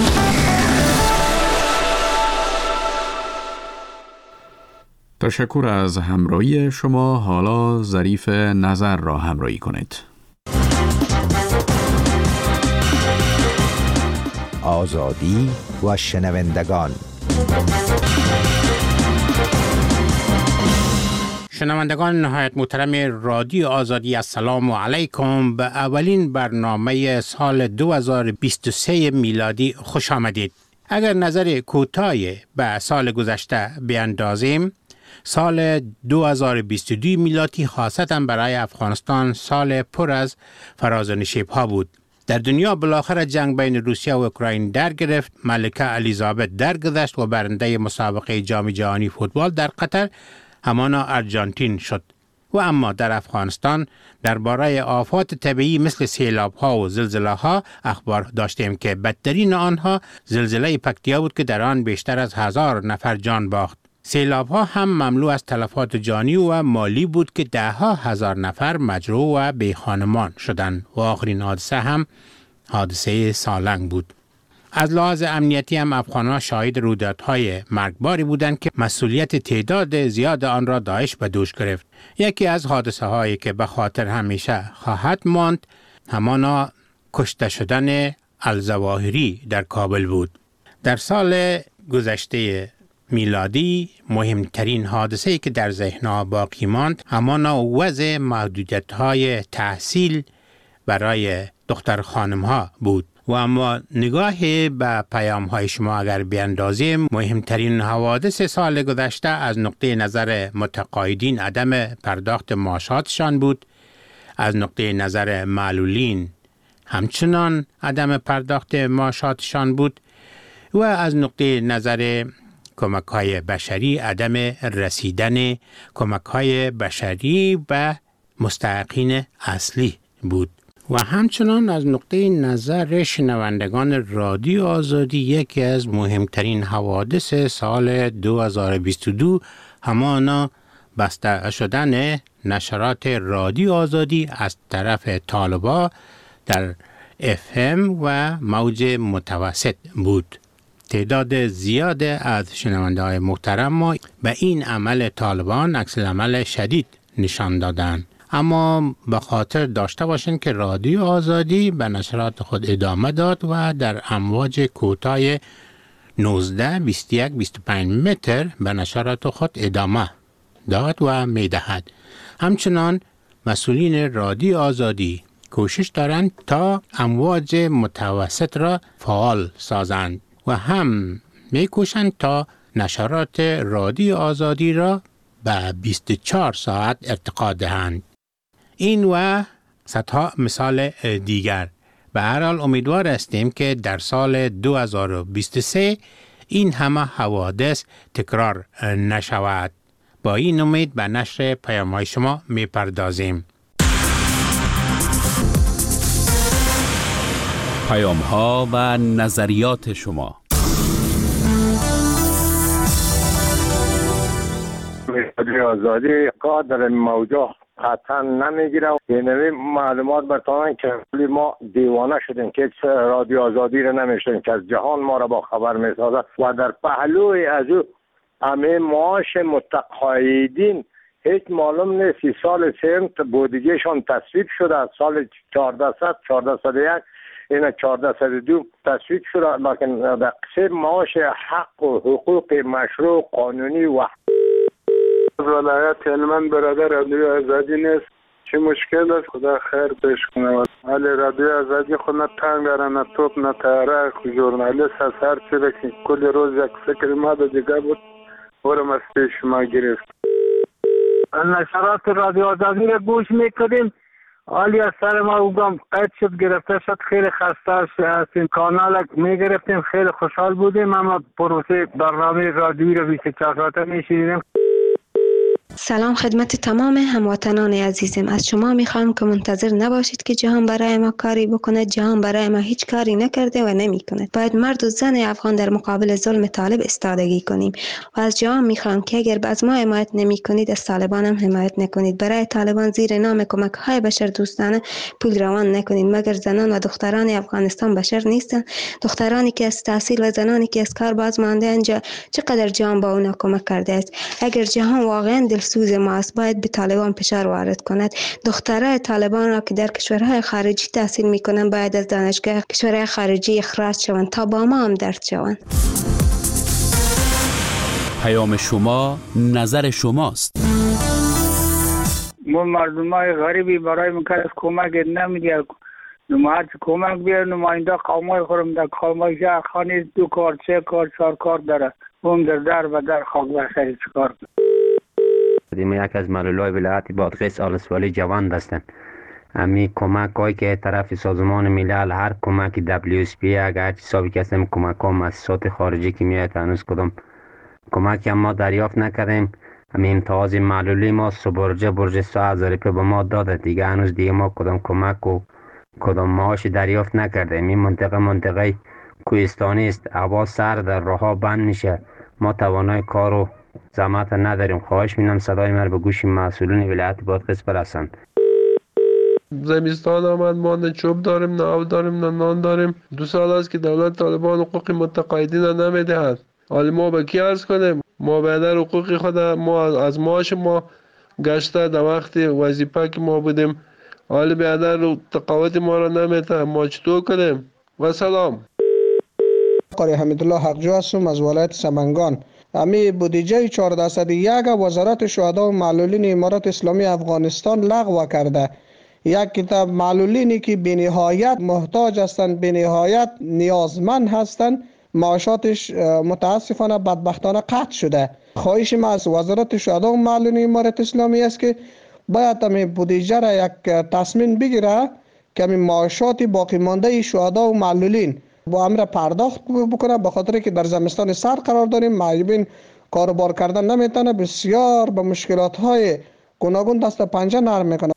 تشکر از همراهی شما. حالا ظریف نظر را همراهی کنید. آزادی و شنوندگان. شنوندگان نهایت محترم رادیو آزادی، السلام علیکم. به اولین برنامه سال 2023 میلادی خوش آمدید. اگر نظر کوتاهی به سال گذشته بیاندازیم، سال 2022 میلادی خاصتاً برای افغانستان سال پر از فراز و نشیب‌ها بود. در دنیا بالاخره جنگ بین روسیه و اوکراین در گرفت، ملکه الیزابت درگذشت و برنده مسابقه جام جهانی فوتبال در قطر همانا آرژانتین شد. و اما در افغانستان درباره آفات طبیعی مثل سیلاب‌ها و زلزله‌ها اخبار داشتیم که بدترین آنها زلزله پکتیا بود که در آن بیشتر از 1000 نفر جان باخت. سیلاب‌ها هم مملو از تلفات جانی و مالی بود که 10,000 نفر مجروح و بیخانمان شدند و آخرین حادثه هم حادثه سالنگ بود. از لحاظ امنیتی هم افغان‌ها شاهد رویدادهای مرگباری بودند که مسئولیت تعداد زیاد آن را داعش به دوش گرفت. یکی از حادثه‌هایی که به خاطر همیشه خواهد ماند همانا کشته شدن الظواهری در کابل بود. در سال گذشته میلادی مهمترین حادثه‌ای که در ذهن‌ها باقی ماند همانا وضع محدودیت‌های تحصیل برای دختر خانم‌ها بود. و اما نگاه به پیام‌های شما اگر بیاندازیم، مهمترین حوادث سال گذشته از نقطه نظر متقاعدین عدم پرداخت معاشاتشان بود، از نقطه نظر معلولین همچنان عدم پرداخت معاشاتشان بود و از نقطه نظر کمک‌های بشری عدم رسیدن کمک‌های بشری به مستحقین اصلی بود. و همچنان از نقطه نظر شنوندگان رادیو آزادی یکی از مهمترین حوادث سال 2022 همانا بسته شدن نشرات رادیو آزادی از طرف طالبا در FM و موج متوسط بود. تعداد زیاد از شنونده های محترم ما به این عمل طالبان عکس العمل شدید نشان دادند. اما به خاطر داشته باشند که رادیو آزادی به نشرات خود ادامه داد و در امواج کوتاه 19 21 25 متر به نشرات خود ادامه داد و می‌دهد. همچنان مسئولین رادیو آزادی کوشش دارند تا امواج متوسط را فعال سازند و هم می‌کوشند تا نشرات رادیو آزادی را به 24 ساعت ارتقا دهند. این و صدها مثال دیگر. به هر حال امیدوار هستیم که در سال 2023 این همه حوادث تکرار نشود. با این امید به نشر پیام‌های شما می‌پردازیم. پیام‌ها و نظریات شما. آزادی قادر موجه قطعا نمیگیره. اینوی معلومات برتانن که ما دیوانه شدیم که رادیو آزادی رو نمیشتیم که از جهان ما را با خبر میسازد و در پهلوی از او همه معاش متقاعدین هیچ معلوم نیست. سال سنت بودجهشان تصویب شده از سال 1400 1401 این 1402 تصویب شده، لکن در قسم معاش حق و حقوق مشروع قانونی و ولایت هلمند برادر رادیو آزادی نیست. چه مشکل است؟ خدا خیر پیش کنه. ولی رادیو آزادی خود نه تنگ داره، نه توپ، نه تیاره. ژورنالیست از هر چی که کل روز یک فکر ما دیگه بود ورم از پیش ما گرفت. نشرات رادیو آزادی را گوش میکردیم. حالی از سر ما اوگم قید شد، گرفته شد. خیلی خسته هستیم. کانال میگرفتیم، خیلی خوشحال بودیم. اما پروسه برنامه رادیویی را 24 ساعته میشیدیم. سلام خدمت تمام هموطنان عزیزم. از شما میخوام که منتظر نباشید که جهان برای ما کاری بکنه. جهان برای ما هیچ کاری نکرده و نمیکنه. باید مرد و زن افغان در مقابل ظلم طالب ایستادگی کنیم و از جهان میخوام که اگر از ما حمایت نمیکنید از طالبان هم حمایت نکنید. برای طالبان زیر نام کمک های بشر دوستانه پول روان نکنید. مگر زنان و دختران افغانستان بشر نیستن؟ دخترانی که از تحصیل و زنانی که از کار باز مانده انجا چقدر جهان با اونا کمک کرده است؟ اگر جهان واقعا دلسوز ما است باید به طالبان فشار وارد کند. دخترای طالبان را که در کشورهای خارجی تحصیل میکنن باید از دانشگاه کشورهای خارجی اخراج شوند تا با ما هم درد شوند. پیام شما نظر شماست. ما مردمای غریبی برای مکرس کمک نمیدید. نماید کمک بیار. نماینده قومای خورم در قومای شهر خانی 2 کار 3 کار 4 کار داره. اون در و در خاک بخشی چکار ما یک از معلولای ولایت بادغیس آلسوالی جوان هستند. امی کمک هایی که طرف سازمان ملل هر کمک WSP اگر حسابی که هستیم کمک ها مؤسسات خارجی که میاد هنوز کدام کمک هم ما دریافت نکردیم. امی امتیاز معلولی ما برج 3000 روپیه به ما داده. دیگه هنوز دیگه ما کدام کمک و کدام معاش دریافت نکردیم. این منطقه کوهستانی است. هوا سرد، راهها بند میشه. ما توانای کار و زحمت نداریم. خواهش می‌کنم صدای من به گوش مسئولین ولایت بادغیس برسند. زمستان آمد، ما نه چوب داریم، نه آب داریم، نه نان داریم. 2 سال است که دولت طالبان حقوق متقاعدین را نمیدهد. حالا ما به کی عرض کنیم؟ ما بیادر حقوق خود ما از معاش ما گشته در وقت وظیفه که ما بودیم. حالا بیادر تقاعد ما را نمیده. ما چطور کنیم؟ و سلام. قاری حمیدالله حقجو هستم از ولایت سمنگان. امی بودجه 1401 وزارت شهدا و معلولین امارات اسلامی افغانستان لغو کرده. یک کتاب معلولینی که بینهایت محتاج هستند، بینهایت نیازمند هستند، معاشاتش متاسفانه بدبختانه قطع شده. خواهش ما از وزارت شهدا و معلولین امارات اسلامی است که باید امی بودجه را یک تصمیم بگیره که امی معاشات باقی مانده شهدا و معلولین با امر پرداخت بکنه، به خاطر که در زمستان سر قرار داریم. معیوبین کاروبار کردن نمیتونه، بسیار به مشکلات های گوناگون دست پنجه نرم میکنه.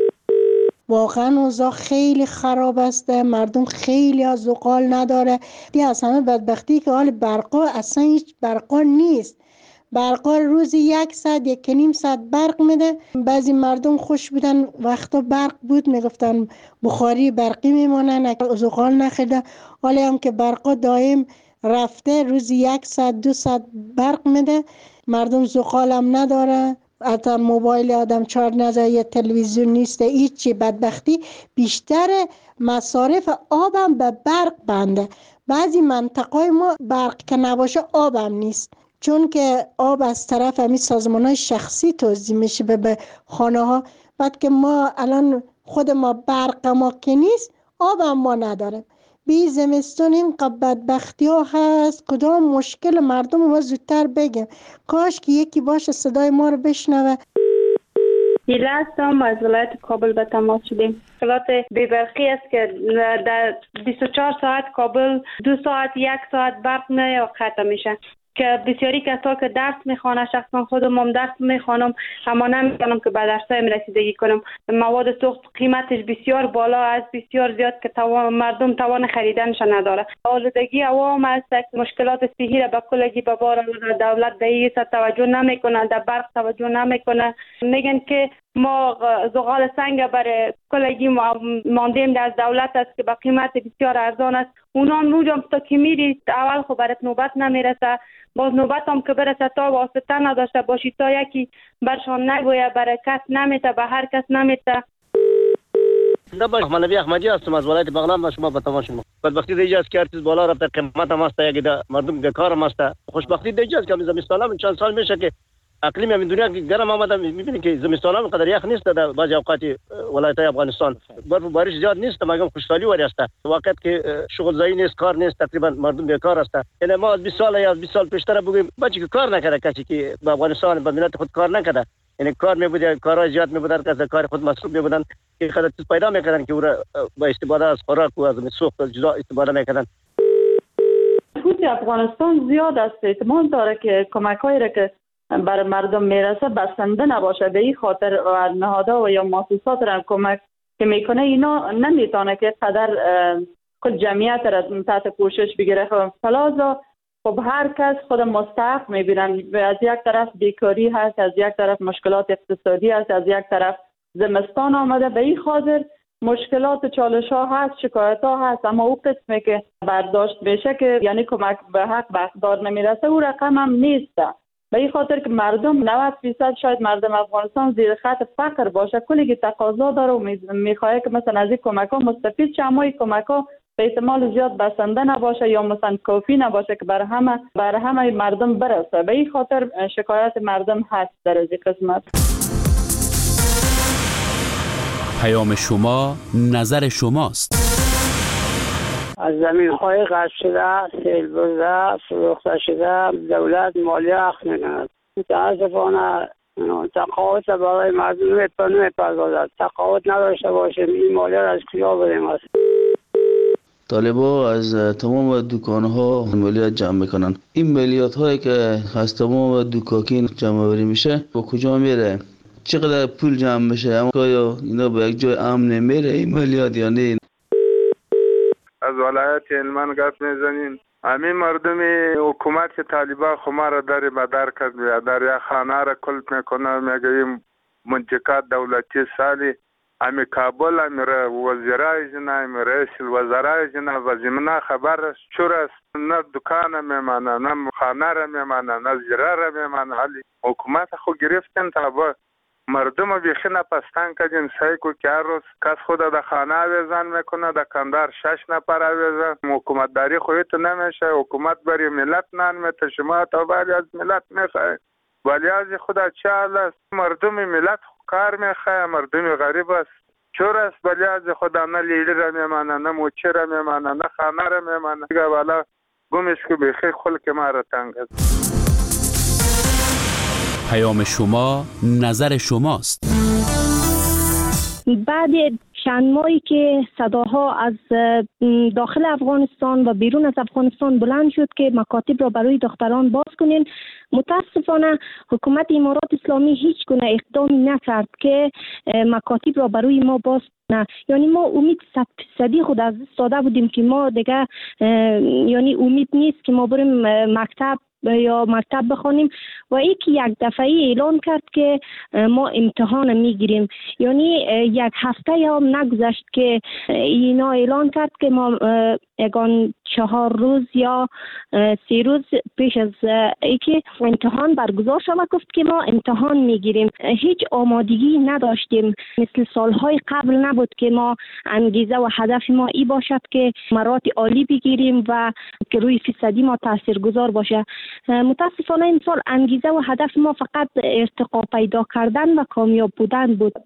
واقعا اوضاع خیلی خراب است. مردم خیلی از زغال نداره. دی از همه بدبختی که حال برقا اصلا هیچ برقا نیست. برقا روزی 1 ساعت 1.5 ساعت برق میده. بعضی مردم خوش بودن وقتا برق بود میگفتن بخاری برقی میمونن، زغال نخیده. حالا هم که برقا دائم رفته روزی 1 ساعت 2 ساعت برق میده. مردم زغال هم نداره. حتی موبایل آدم چارج نزده، یه تلویزیون نیست، هیچی. بدبختی بیشتر مصارف آبم به برق بنده. بعضی منطقه ما برق که نباشه آبم نیست، چون که آب از طرف همین سازمان‌های شخصی توزیع میشه به خانه ها. بعد که ما الان خود ما برق ما که نیست، آب هم ما نداریم. بی زمستون این بدبختی ها هست. کدام مشکل مردم ما زودتر بگم. کاش که یکی باشه صدای ما رو بشنوه. ایله هستم، از ولایت کابل به تماس شدیم. مشکلات بی‌برقی است که در 24 ساعت کابل 2 ساعت 1 ساعت برق نه قطع میشه، که بسیاری کسا که درس میخوانه، شخصا خودم هم درس میخوانم اما نمیتونم که به درسایم رسیدگی کنم. مواد سوخت قیمتش بسیار بالا است، بسیار زیاد که مردم توان خریدنش نداره. آلودگی عوام است، مشکلات صحی را به کلگی به بار دولت به این توجه نمیکنه، در برق توجه نمیکنه. میگن که ما زغال سنگ برای کلگی ماندیم در دولت است که به قیمت بسیار ارزان است. اونا موجم تا که میری اول خب برات نوبت نمیرسه، باز نوبت هم که برسه تا واسطه نداشته باشی، تا یکی برشان نگویه، برای کس نمیته، به هر کس نمیته. من نبی احمدی هستم از ولایت بغلان و شما به تماس شما. بدبختی دیگه است که ارتش بالا رفته، قیمت هم است، یک مردم بیکار هم است. خوشبختی دیگه است که زمستان هم چند سال میشه که اقلیم همین دنیا گرم آمده، میبینید که زمستان هم قدر یخ نیست در بعضی اوقات ولایت‌های افغانستان. برف و بارش زیاد نیست، مگم خوشحالی وری است. وقت که شغل زایی نیست، کار نیست، تقریبا مردم بیکار است. یعنی ما از 20 سال یا 20 سال پیشتر بگیم بچه که کار نکرده، کسی که به افغانستان به ملت خود کار نکرده، یعنی کار میبوده، کارهای زیاد میبودن که از کار خود مصروف میبودن که خود چیز پیدا میکردن که او را با استفاده از خوراک و از سوخت جدا استفاده میکردن. حکومت افغانستان زیاد است احتمال داره که کمک‌هایی را که برای مردم میرسه بسنده نباشه. به این خاطر نهادها و یا مؤسسات را کمک که میکنه اینا نمیتونه که قدر کل جمعیت را تحت پوشش بگیره. فلازا خب هر کس خود مستحق میبینن. از یک طرف بیکاری هست، از یک طرف مشکلات اقتصادی هست، از یک طرف زمستان آمده. به این خاطر مشکلات چالش ها هست، شکایت ها هست، اما او قسمی که برداشت بشه که یعنی کمک به حق به اقدار نمیرسه او رقم هم نیست. به این خاطر که مردم 90% شاید مردم افغانستان زیر خط فقر باشه، کلی که تقاضا داره و میخواه که مثلا از این کمک ها مستفید شه، اما این کمک ها به احتمال زیاد بسنده نباشه یا مثلا کافی نباشه که برای همه مردم برسه. به این خاطر شکایت مردم هست در از این قسمت. پیام شما نظر شماست. از زمین‌های غصب شده، سیل برده، فروخته شده، دولت مالیه اخذ می‌کند. متاسفانه تقاعد برای مردم نمی‌پردازد. تقاعد نداشته باشیم این مالیه را از کجا بدیم است؟ طالبا از تمام دکان‌ها مالیات جمع میکنن. این مالیات هایی که از تمام دکاکین جمع آوری میشه با کجا میره؟ چقدر پول جمع میشه؟ اما آیا اینا به یک جای امن نمیره این مالیات یا نه؟ از ولایت هلمند گپ میزنین. همین مردم حکومت که طالبان خما را در بدر کرد، در یک خانه را کلپ میکنه، میگه این منطقه دولتی سالی امی کابل امی وزیرای جنا امی رئیس الوزرای جنا و زمینه خبر است چور است، نه دکان میمانه، نه خانه را میمانه، نه زیره را میمانه. حالی حکومت خو گرفتن تا با مردم بیخی نپستن کردین. سعی کو که هر روز کس خود در خانه آویزان میکنه، در کندار 6 نفر آویزان. حکومت داری خودت نمیشه، حکومت برای ملت نان میته، شما تا ولی از ملت میخواه، ولی از خدا چه حال است؟ مردم ملت کار میخواه، مردم غریب است چور است، ولی از خدا نه لیلی را میمانه، نه موچه را میمانه، نه خانه را میمانه. دیگه والا گمش که بیخی خلق ما را تنگ است. پیام شما نظر شماست. بعد چند ماهی که صداها از داخل افغانستان و بیرون از افغانستان بلند شد که مکاتب را برای دختران باز کنین، متاسفانه حکومت امارات اسلامی هیچ گونه اقدامی نکرد که مکاتب را برای ما باز کنه. یعنی ما امید 100% خود از دست داده بودیم که ما دیگه یعنی امید نیست که ما بریم مکتب بخوانیم و یکی یک دفعه اعلان کرد که ما امتحان میگیریم. یعنی یک هفته هم نگذشت که اینا اعلان کرد که ما اگان 4 روز یا 3 روز پیش از اینکه امتحان برگزار شود گفت که ما امتحان میگیریم. هیچ آمادگی نداشتیم، مثل سالهای قبل نبود که ما انگیزه و هدف ما ای باشد که مراتب عالی بگیریم و که روی فیصدی ما تاثیرگذار باشه. متاسفانه این سال انگیزه و هدف ما فقط ارتقا پیدا کردن و کامیاب بودن بود.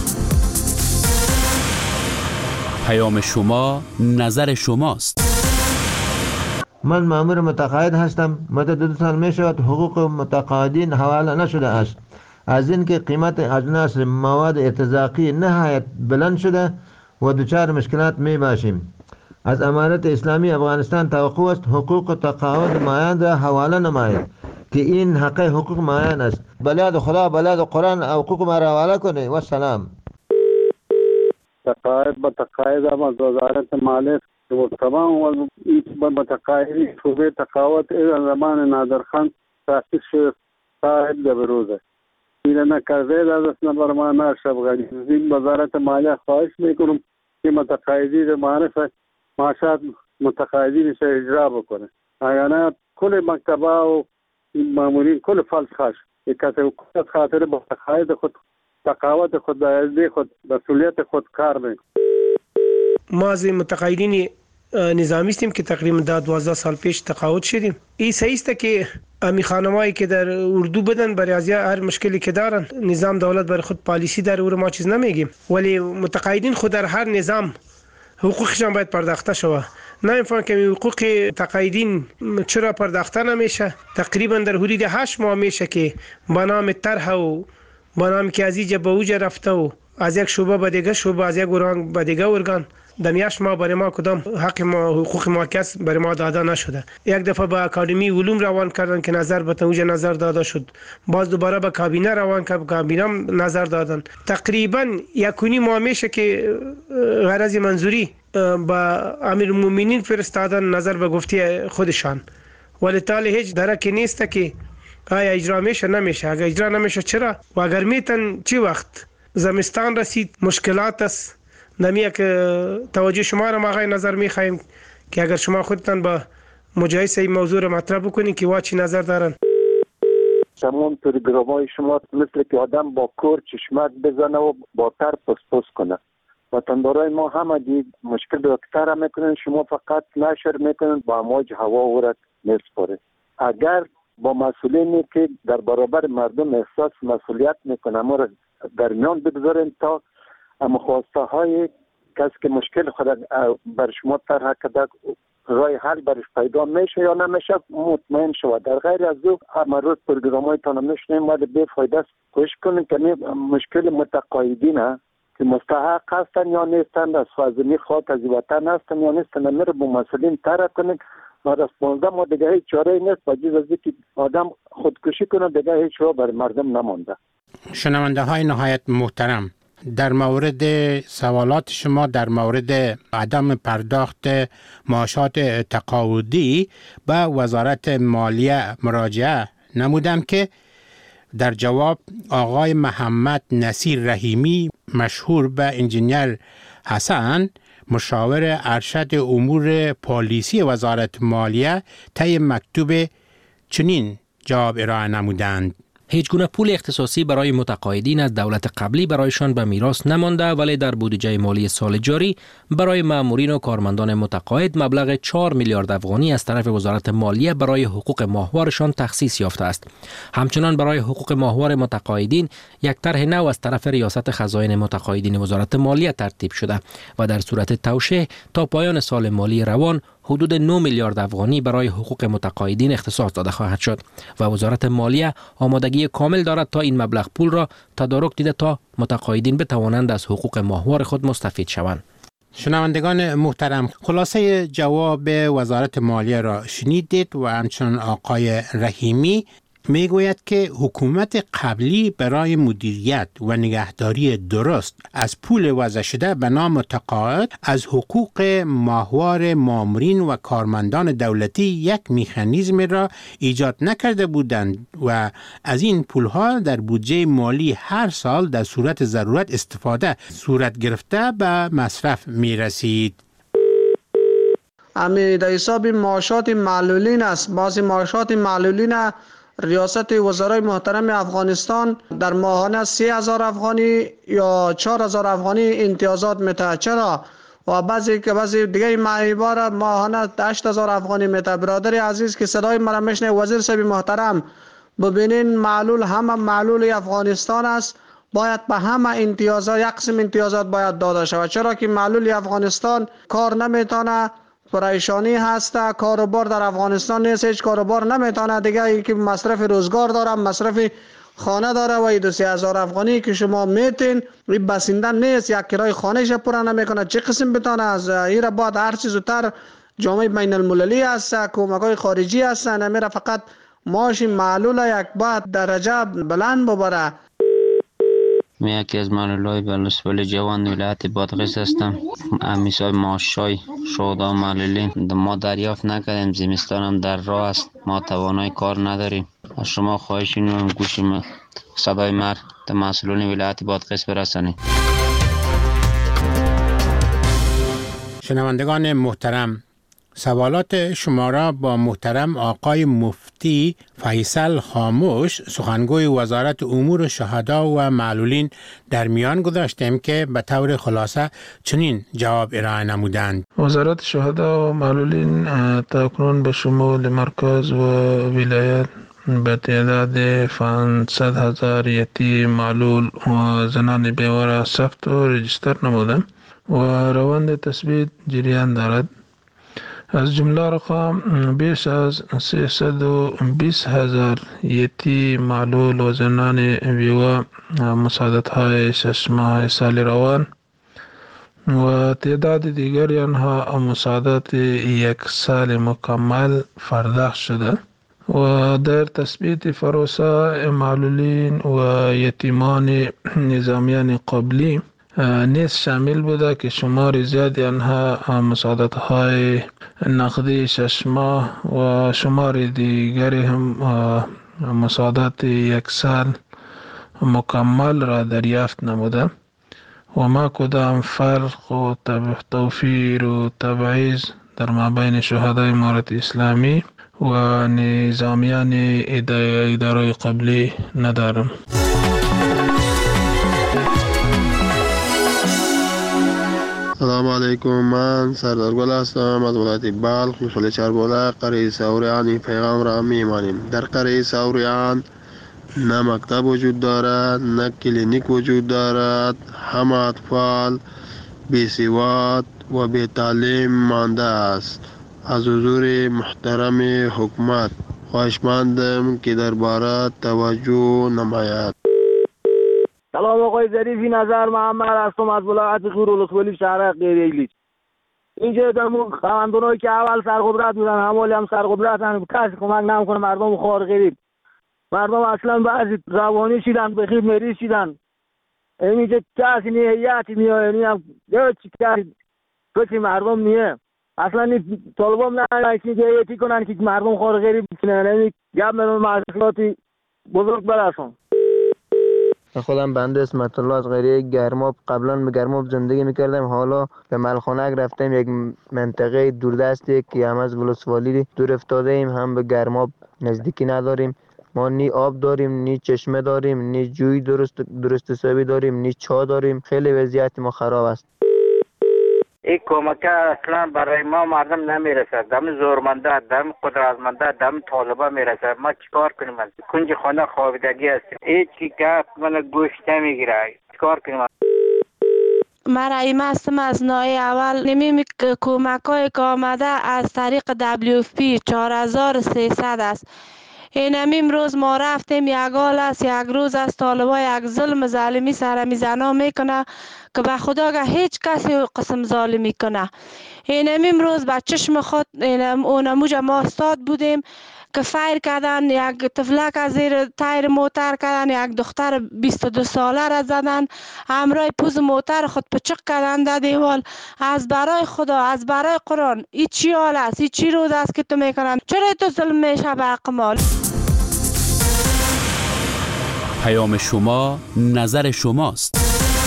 پیام شما نظر شماست. من مأمور متقاعد هستم. مدت 2 سال می شود حقوق متقاعدین حواله نشده است. از اینکه قیمت اجناس مواد ارتزاقی نهایت بلند شده و دچار مشکلات می باشیم. از امارت اسلامی افغانستان توقع است حقوق تقاعد مایان را حواله نماید که این حق حقوق مایان است. بلاد خدا، بلاد قرآن حقوق ما را حواله کنه. و سلام. تقاعد به تقاعد هم از وزارت مالیه و تمام متقاعدین صوبه تقاعد زمان نادرخان تاسیس شد صاحب به بروزه این نکرده از نبرمان اشرف غنی. این وزارت مالیه خواهش میکنم که متقاعدین معرفت معاشات متقاعدین سے اجرا بکنه. اگر کل مکتبه و مامورین کل فلس خاش یک خاطر به تقاعد خود تقاعد خود دایره خود مسئولیت خود کار میکنه. ما از متقاعدین نظامی هستیم که تقریبا 12 سال پیش تقاعد شدیم. این صحیح است که امی خانمایی که در اردو بدن برای از هر مشکلی که دارن، نظام دولت برای خود پالیسی داره و ما چیز نمیگیم، ولی متقاعدین خود در هر نظام حقوقشان باید پرداخته شود. نمیفهم که حقوق تقاعدین چرا پرداخته نمیشه. تقریبا در حدود 8 ماه میشه که با نام طرح و با نام که از اینجا به اوجا رفته و از یک شعبه به دیگه شعبه، از یک ارگان به دیگه ارگان، در 8 ماه برای ما کدام حق ما حقوق ما کس برای ما داده نشده. یک دفعه به اکادمی علوم روان کردن که نظر به اوجا نظر داده شد، باز دوباره به کابینه روان کرد، کابینه نظر دادن. تقریبا 1.5 ماه میشه که غرض منظوری با امیرالمومنین فرستادن نظر به گفته خودشان، ولی تالی هیچ درکی نیست که آیا اجرا میشه نمیشه. اگر اجرا نمیشه چرا؟ و اگر میتن چی وقت؟ زمستان رسید، مشکلات است. نمیه که توجه شما را ما آقای نظر میخوایم که اگر شما خودتان با مجایسه این موضوع را مطرح بکنید که چی نظر دارن. تمام پروگرام‌های شما مثل که آدم با کور چشمک بزنه و با تر پس کنه. وطندارای ما همه دید مشکل دکتر هم میکنن، شما فقط نشر میکنن با امواج هوا ورد میسپاره. اگر با مسئولینی که در برابر مردم احساس مسئولیت میکنن ما را در میان بگذارین تا خواسته های کسی که مشکل خود بر شما طرح کرده رای حل برش پیدا میشه یا نمیشه مطمئن شود. در غیر از او همه روز پروگرام تان میشنیم ولی بی فایده است. کوشش کنیم که مشکل متقاعدین که مستحق هستن یا نیستن، از خازنی خاک از وطن هستن یا نیستن، میره با مسئولین طرح کنید. بعد از 15 ماه دیگه هیچ چاره نیست با جز از اینکه آدم خودکشی کنه، دیگه هیچ راه بر مردم نمانده. شنونده های نهایت محترم، در مورد سوالات شما در مورد عدم پرداخت معاشات تقاعدی به وزارت مالیه مراجعه نمودم که در جواب آقای محمد نصیر رحیمی مشهور به انجینیر حسن مشاور ارشد امور پالیسی وزارت مالیه طی مکتوب چنین جواب ارائه نمودند: هیچ گونه پول اختصاصی برای متقاعدین از دولت قبلی برایشان به میراث نمانده، ولی در بودجه مالی سال جاری برای مامورین و کارمندان متقاعد مبلغ 4 میلیارد افغانی از طرف وزارت مالیه برای حقوق ماهوارشان تخصیص یافته است. همچنان برای حقوق ماهوار متقاعدین یک طرح نو از طرف ریاست خزاین متقاعدین وزارت مالیه ترتیب شده و در صورت توشیح تا پایان سال مالی روان حدود 9 میلیارد افغانی برای حقوق متقاعدین اختصاص داده خواهد شد و وزارت مالیه آمادگی کامل دارد تا این مبلغ پول را تدارک دیده تا متقاعدین بتوانند از حقوق ماهوار خود مستفید شوند. شنوندگان محترم، خلاصه جواب وزارت مالیه را شنیدید و همچنان آقای رحیمی میگوید که حکومت قبلی برای مدیریت و نگهداری درست از پول وضع شده به نام تقاعد از حقوق ماهوار مامورین و کارمندان دولتی یک مکانیزم را ایجاد نکرده بودند و از این پولها در بودجه مالی هر سال در صورت ضرورت استفاده صورت گرفته به مصرف می رسید. امی در حساب معاشات معلولین است. بعضی معاشات معلولین ریاست وزرای محترم افغانستان در ماهانه 3000 افغانی یا 4000 افغانی امتیازات میده. چرا؟ و بعضی دیگه معیبار ماهانه 8000 افغانی میده. برادر عزیز که صدای مرا میشنه، وزیر صاحب محترم ببینین معلول همه معلول افغانستان است، باید به همه امتیازات یک قسم امتیازات باید داده شود. چرا که معلول افغانستان کار نمیتونه، پریشانی هست، کاروبار در افغانستان نیست، هیچ کاروبار نمیتونه دیگه، ای که مصرف روزگار داره، مصرف خانه داره و 2-3000 افغانی که شما میتین این بسنده نیست، یک کرای خانهش پورا نمیکنه. چه قسم بتونه از ایره بعد هر چیز زودتر جامعه بین المللی هست، کمک‌های خارجی هست، نمیره فقط معاش معلول یک بعد درجه بلند ببره. من یکی از معلولای ولسوالی جوان ولایت بادغیس هستم. مثال معاشای شهدا معلولین ما دریافت نکردیم، زمستان هم در راه است، ما توانای کار نداریم. از شما خواهش می‌کنم گوش صدای مرد به مسئولین ولایت بادغیس برسانید. شنوندگان محترم، سوالات شما را با محترم آقای مفتی فیصل خاموش سخنگوی وزارت امور شهدا و معلولین در میان گذاشتیم که به طور خلاصه چنین جواب ارائه نمودند. وزارت شهدا و معلولین تاکنون به شمول مرکز و ولایت به تعداد 500,000 یتیم معلول و زنان بیواره ثبت و رجیستر نموده و روند تثبیت جریان دارد. از جمله رقم بیش از 320,000 یتیم معلول و زنان بیوه مساعدت های 6 ماه سال روان و تعداد دیگری آنها مساعدت 1 سال مکمل پرداخت شده و در تثبیت پروسه معلولین و یتیمان نظامیان قبلی نیز شامل بوده که شمار زیادی آنها مساعدت های نقدی 6 ماه و شمار دیگری هم مساعدت 1 سال مکمل را دریافت نموده و ما کدام فرق و توفیر و تبعیض در مابین شهدای امارت اسلامی و نظامیان اداره قبلی ندارم. سلام علیکم، من سردار گل هستم از ولایت بلخ، محل چربوله، قریه سوریان. پیغام را میمانیم. در قریه سوریان نه مکتب وجود دارد، نه کلینیک وجود دارد. همه اطفال بی‌سواد و بی تعلیم مانده است. از حضور محترم حکومت خواهشمندم که درباره توجه نماید. سلام آقای ظریفی، نظر محمد هستم از ولایت غور ولسوالی شهر غیریلیچ. اینجا دارم خواهندونایی که اول سرقدرت بودن همالی هم سرقدرتن، کسی کمک نمیکنه مردم خوار غریب. مردم اصلا بعضی روانی شدن، بخیر مریض شدن. اینجا کسی نیه، هیئتی میاد، یعنی هم کسی مردم نیه. اصلا این طالبان نه که هیئتی کنن که مردم خوار غریب بکنن. یعنی گپ میرم محصولاتی بزرگ برسون. خودم بنده اسمت الله از قریه گرماب. قبلا به گرماب زندگی میکردم، حالا به ملخانک رفتیم، یک منطقه دوردستی که هم از ولسوالی دور افتاده ایم. هم به گرماب نزدیکی نداریم. ما نی آب داریم، نی چشمه داریم، نی جوی درست حسابی داریم، نی چا داریم. خیلی وضعیت ما خراب است. این کمک اصلا برای ما مردم نمیرسه. دم زورمنده، دم قدرتمنده، دم طالبا میرسه. ما چیکار کنیم؟ کنج خانه خوابیدگی هستیم. هیچ کی گفت من گوش نمیگیره. چیکار کنیم؟ من رایمه هستم از نای اول. نمیم کمک های که آمده از طریق WFP 4300 است. این امروز ما رفتیم، یک حال است، یک روز است، طالبا یک ظلم ظالمی سر میزنا میکنه که به خدا که هیچ کسی قسم ظالمی کنه. این امروز به چشم خود اونموجه ما استاد بودیم که فایر کردن، یک طفلک از زیر تایر موتر کردن، یک دختر 22 ساله را زدن، همراه پوز موتر خود پچق کردن در دیوال. از برای خدا، از برای قرآن، این چی حال است؟ این چی روز است که تو میکنن؟ چرا تو ظلم میشه به حق مال؟ پیام شما نظر شماست.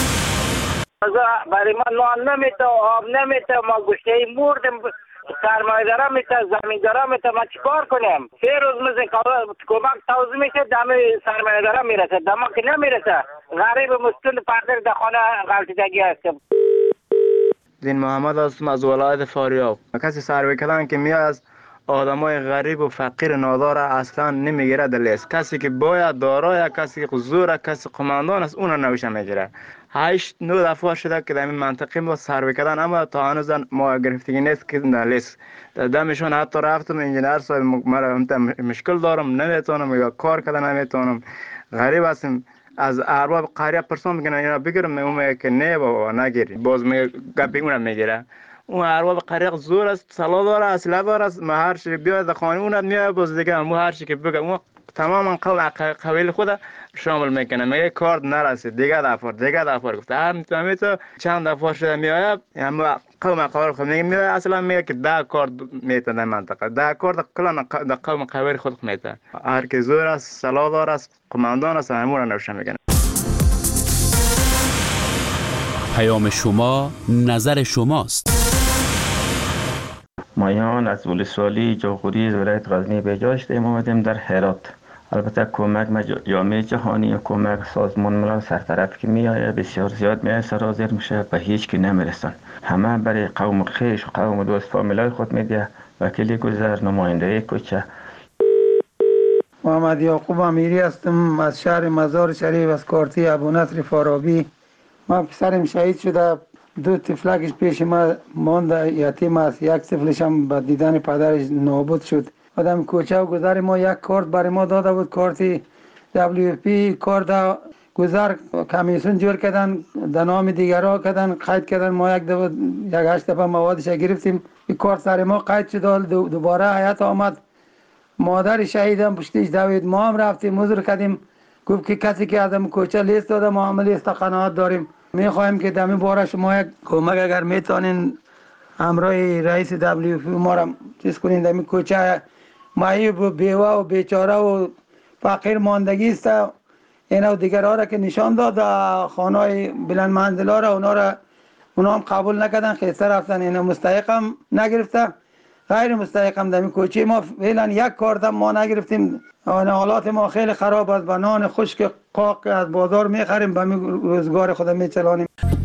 برای ما نان نمیته، آب نمیته، ما گوشته مردم، سرمایه‌دارا میته، زمیندارا میته، ما چیکار کنیم؟ 3 روز مثل کمک توزیع میشه، دم سرمایه‌دارا میرسه، دم که نمیرسه. غریب مستون پردر در خانه غلطیدگی هستیم. دین محمد هستم از ولایت فاریاب. کسی سروی کردن که میاد از آدمای غریب و فقیر نادار اصلا نمیگیره دلیست. کسی که باید دارای، کسی که زوره، کسی قماندان است، اون نوشه میگیره. 8-9 دفعه شده که در این منطقه ما سروی کردن، اما تا هنوز ما گرفتگی نیست که دلیست. دمشون حتی رفتم انجینر صاحب مشکل دارم، نمیتونم یا کار کردن نمیتونم. غریب هستم. از ارباب قریه پرسون میگن اینا بگیرم، میگم که نه بابا نگیری. باز گپی اونم میگیره. اون ارباب قریه زور است، سلا داره، اصلا داره. ما هر چی بیاد خانه اونم میاد، باز دیگه مو هر چی که بگم اون تماما قبیل خود شامل میکنه. میگه کارت نرسید، دیگه دفعه گفته هر میتونم تو چند دفعه شده میاد، اما قوم قبیل خود میگه اصلا میگه که 10 کارت میتونه منطقه 10 کارت کلا قوم قبیل خود میتونه. هر کی زور است، سلا داره، قماندان است، همون رو نوشه میکنه. پیام شما نظر شماست. مایان از ولسوالی جاغوری ولایت غزنی به جا شدیم آمدیم در هرات. البته کمک جامعه جهانی و کمک سازمان ملل سرطرف که میآید بسیار زیاد میآید سرازیر میشه و هیچ کی نمیرسن. همه برای قوم خیش و قوم دوست فامیلای خود میده. وکیل گذر، نماینده کوچه. محمد یعقوب امیری هستم از شهر مزار شریف از کارتی ابونصر فارابی. ما پسرم شهید شده، 2 طفلکش پیش ما مانده یتیم است، 1 طفلش هم به دیدن پدرش نابود شد. آدم کوچه و گذر ما 1 کارت برای ما داده بود، کارتی WFP. کارت گذر کمیسیون جور کردن، در نام دیگرها کردن، قید کردن. ما 8 دفعه موادش گرفتیم. این کارت سر ما قید شد. دوباره حیات آمد. مادر شهیدم پشتیش دوید. ما هم رفتیم حضور کردیم. گفت که کسی که آدم کوچه لیست داده ما هم لیست قناعت داریم. میخوایم که دمی باره شما یک کمک اگر میتونین همراه رئیس WFP ما را چیز کنین. دمی کوچه معیوب بیوه و بیچاره و فقیر ماندگی است. اینا و دیگرها را که نشان داد خانه‌های بلند منزلا را اونا هم قبول نکردن، خسته رفتن. اینا مستحق هم نگرفته، غیر مستحق هم. دمی کوچه ما فعلا 1 کارت هم ما نگرفتیم. حالات ما خیلی خراب است. با نان خشک قاق از بازار میخریم، به روزگار خود میچلانیم.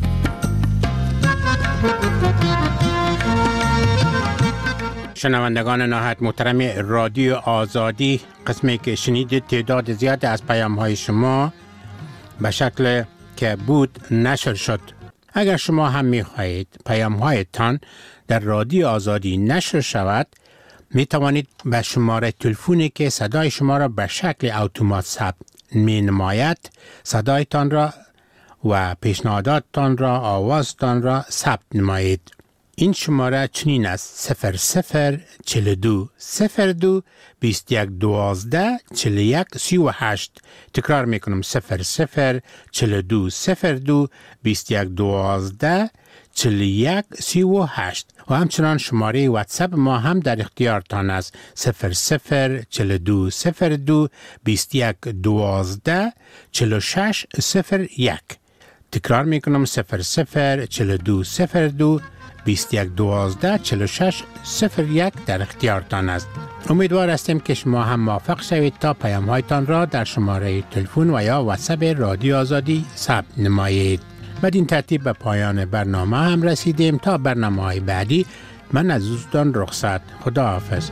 شنوندگان نهایت محترم رادیو آزادی، قسمی که شنیدید تعداد زیاد از پیام های شما به شکل که بود نشر شد. اگر شما هم می خواهید پیام هایتان در رادیو آزادی نشر شود، می توانید به شماره تلفنی که صدای شما را به شکل اتومات ثبت می نماید صدایتان را و پیشنهاداتتان را، آوازتان را ثبت نمایید. این شماره چنین است: 0042 02 21 12 41 38. تکرار میکنم: 0042 02 21 12 41 38. و همچنان شماره واتساپ ما هم در اختیارتان است: 0042 02 21 12 46 01. تکرار میکنم: 0042 02 21 12 46 01 در اختیارتان است. امیدوار هستیم که شما هم موفق شوید تا پیام هایتان را در شماره تلفن و یا واتساپ رادیو آزادی ثبت نمایید. بدین ترتیب به پایان برنامه هم رسیدیم. تا برنامه‌های بعدی من از دوستان رخصت. خدا حافظ.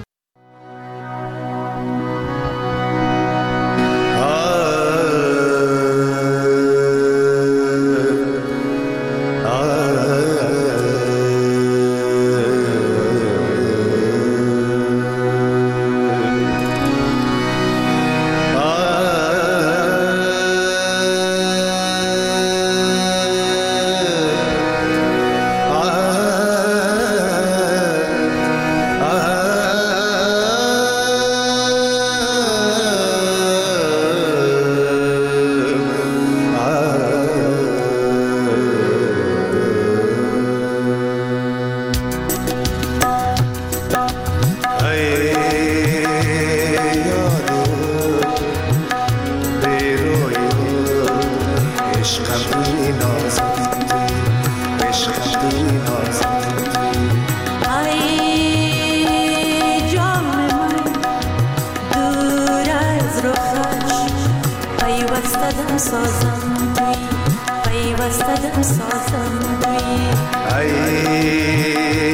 ای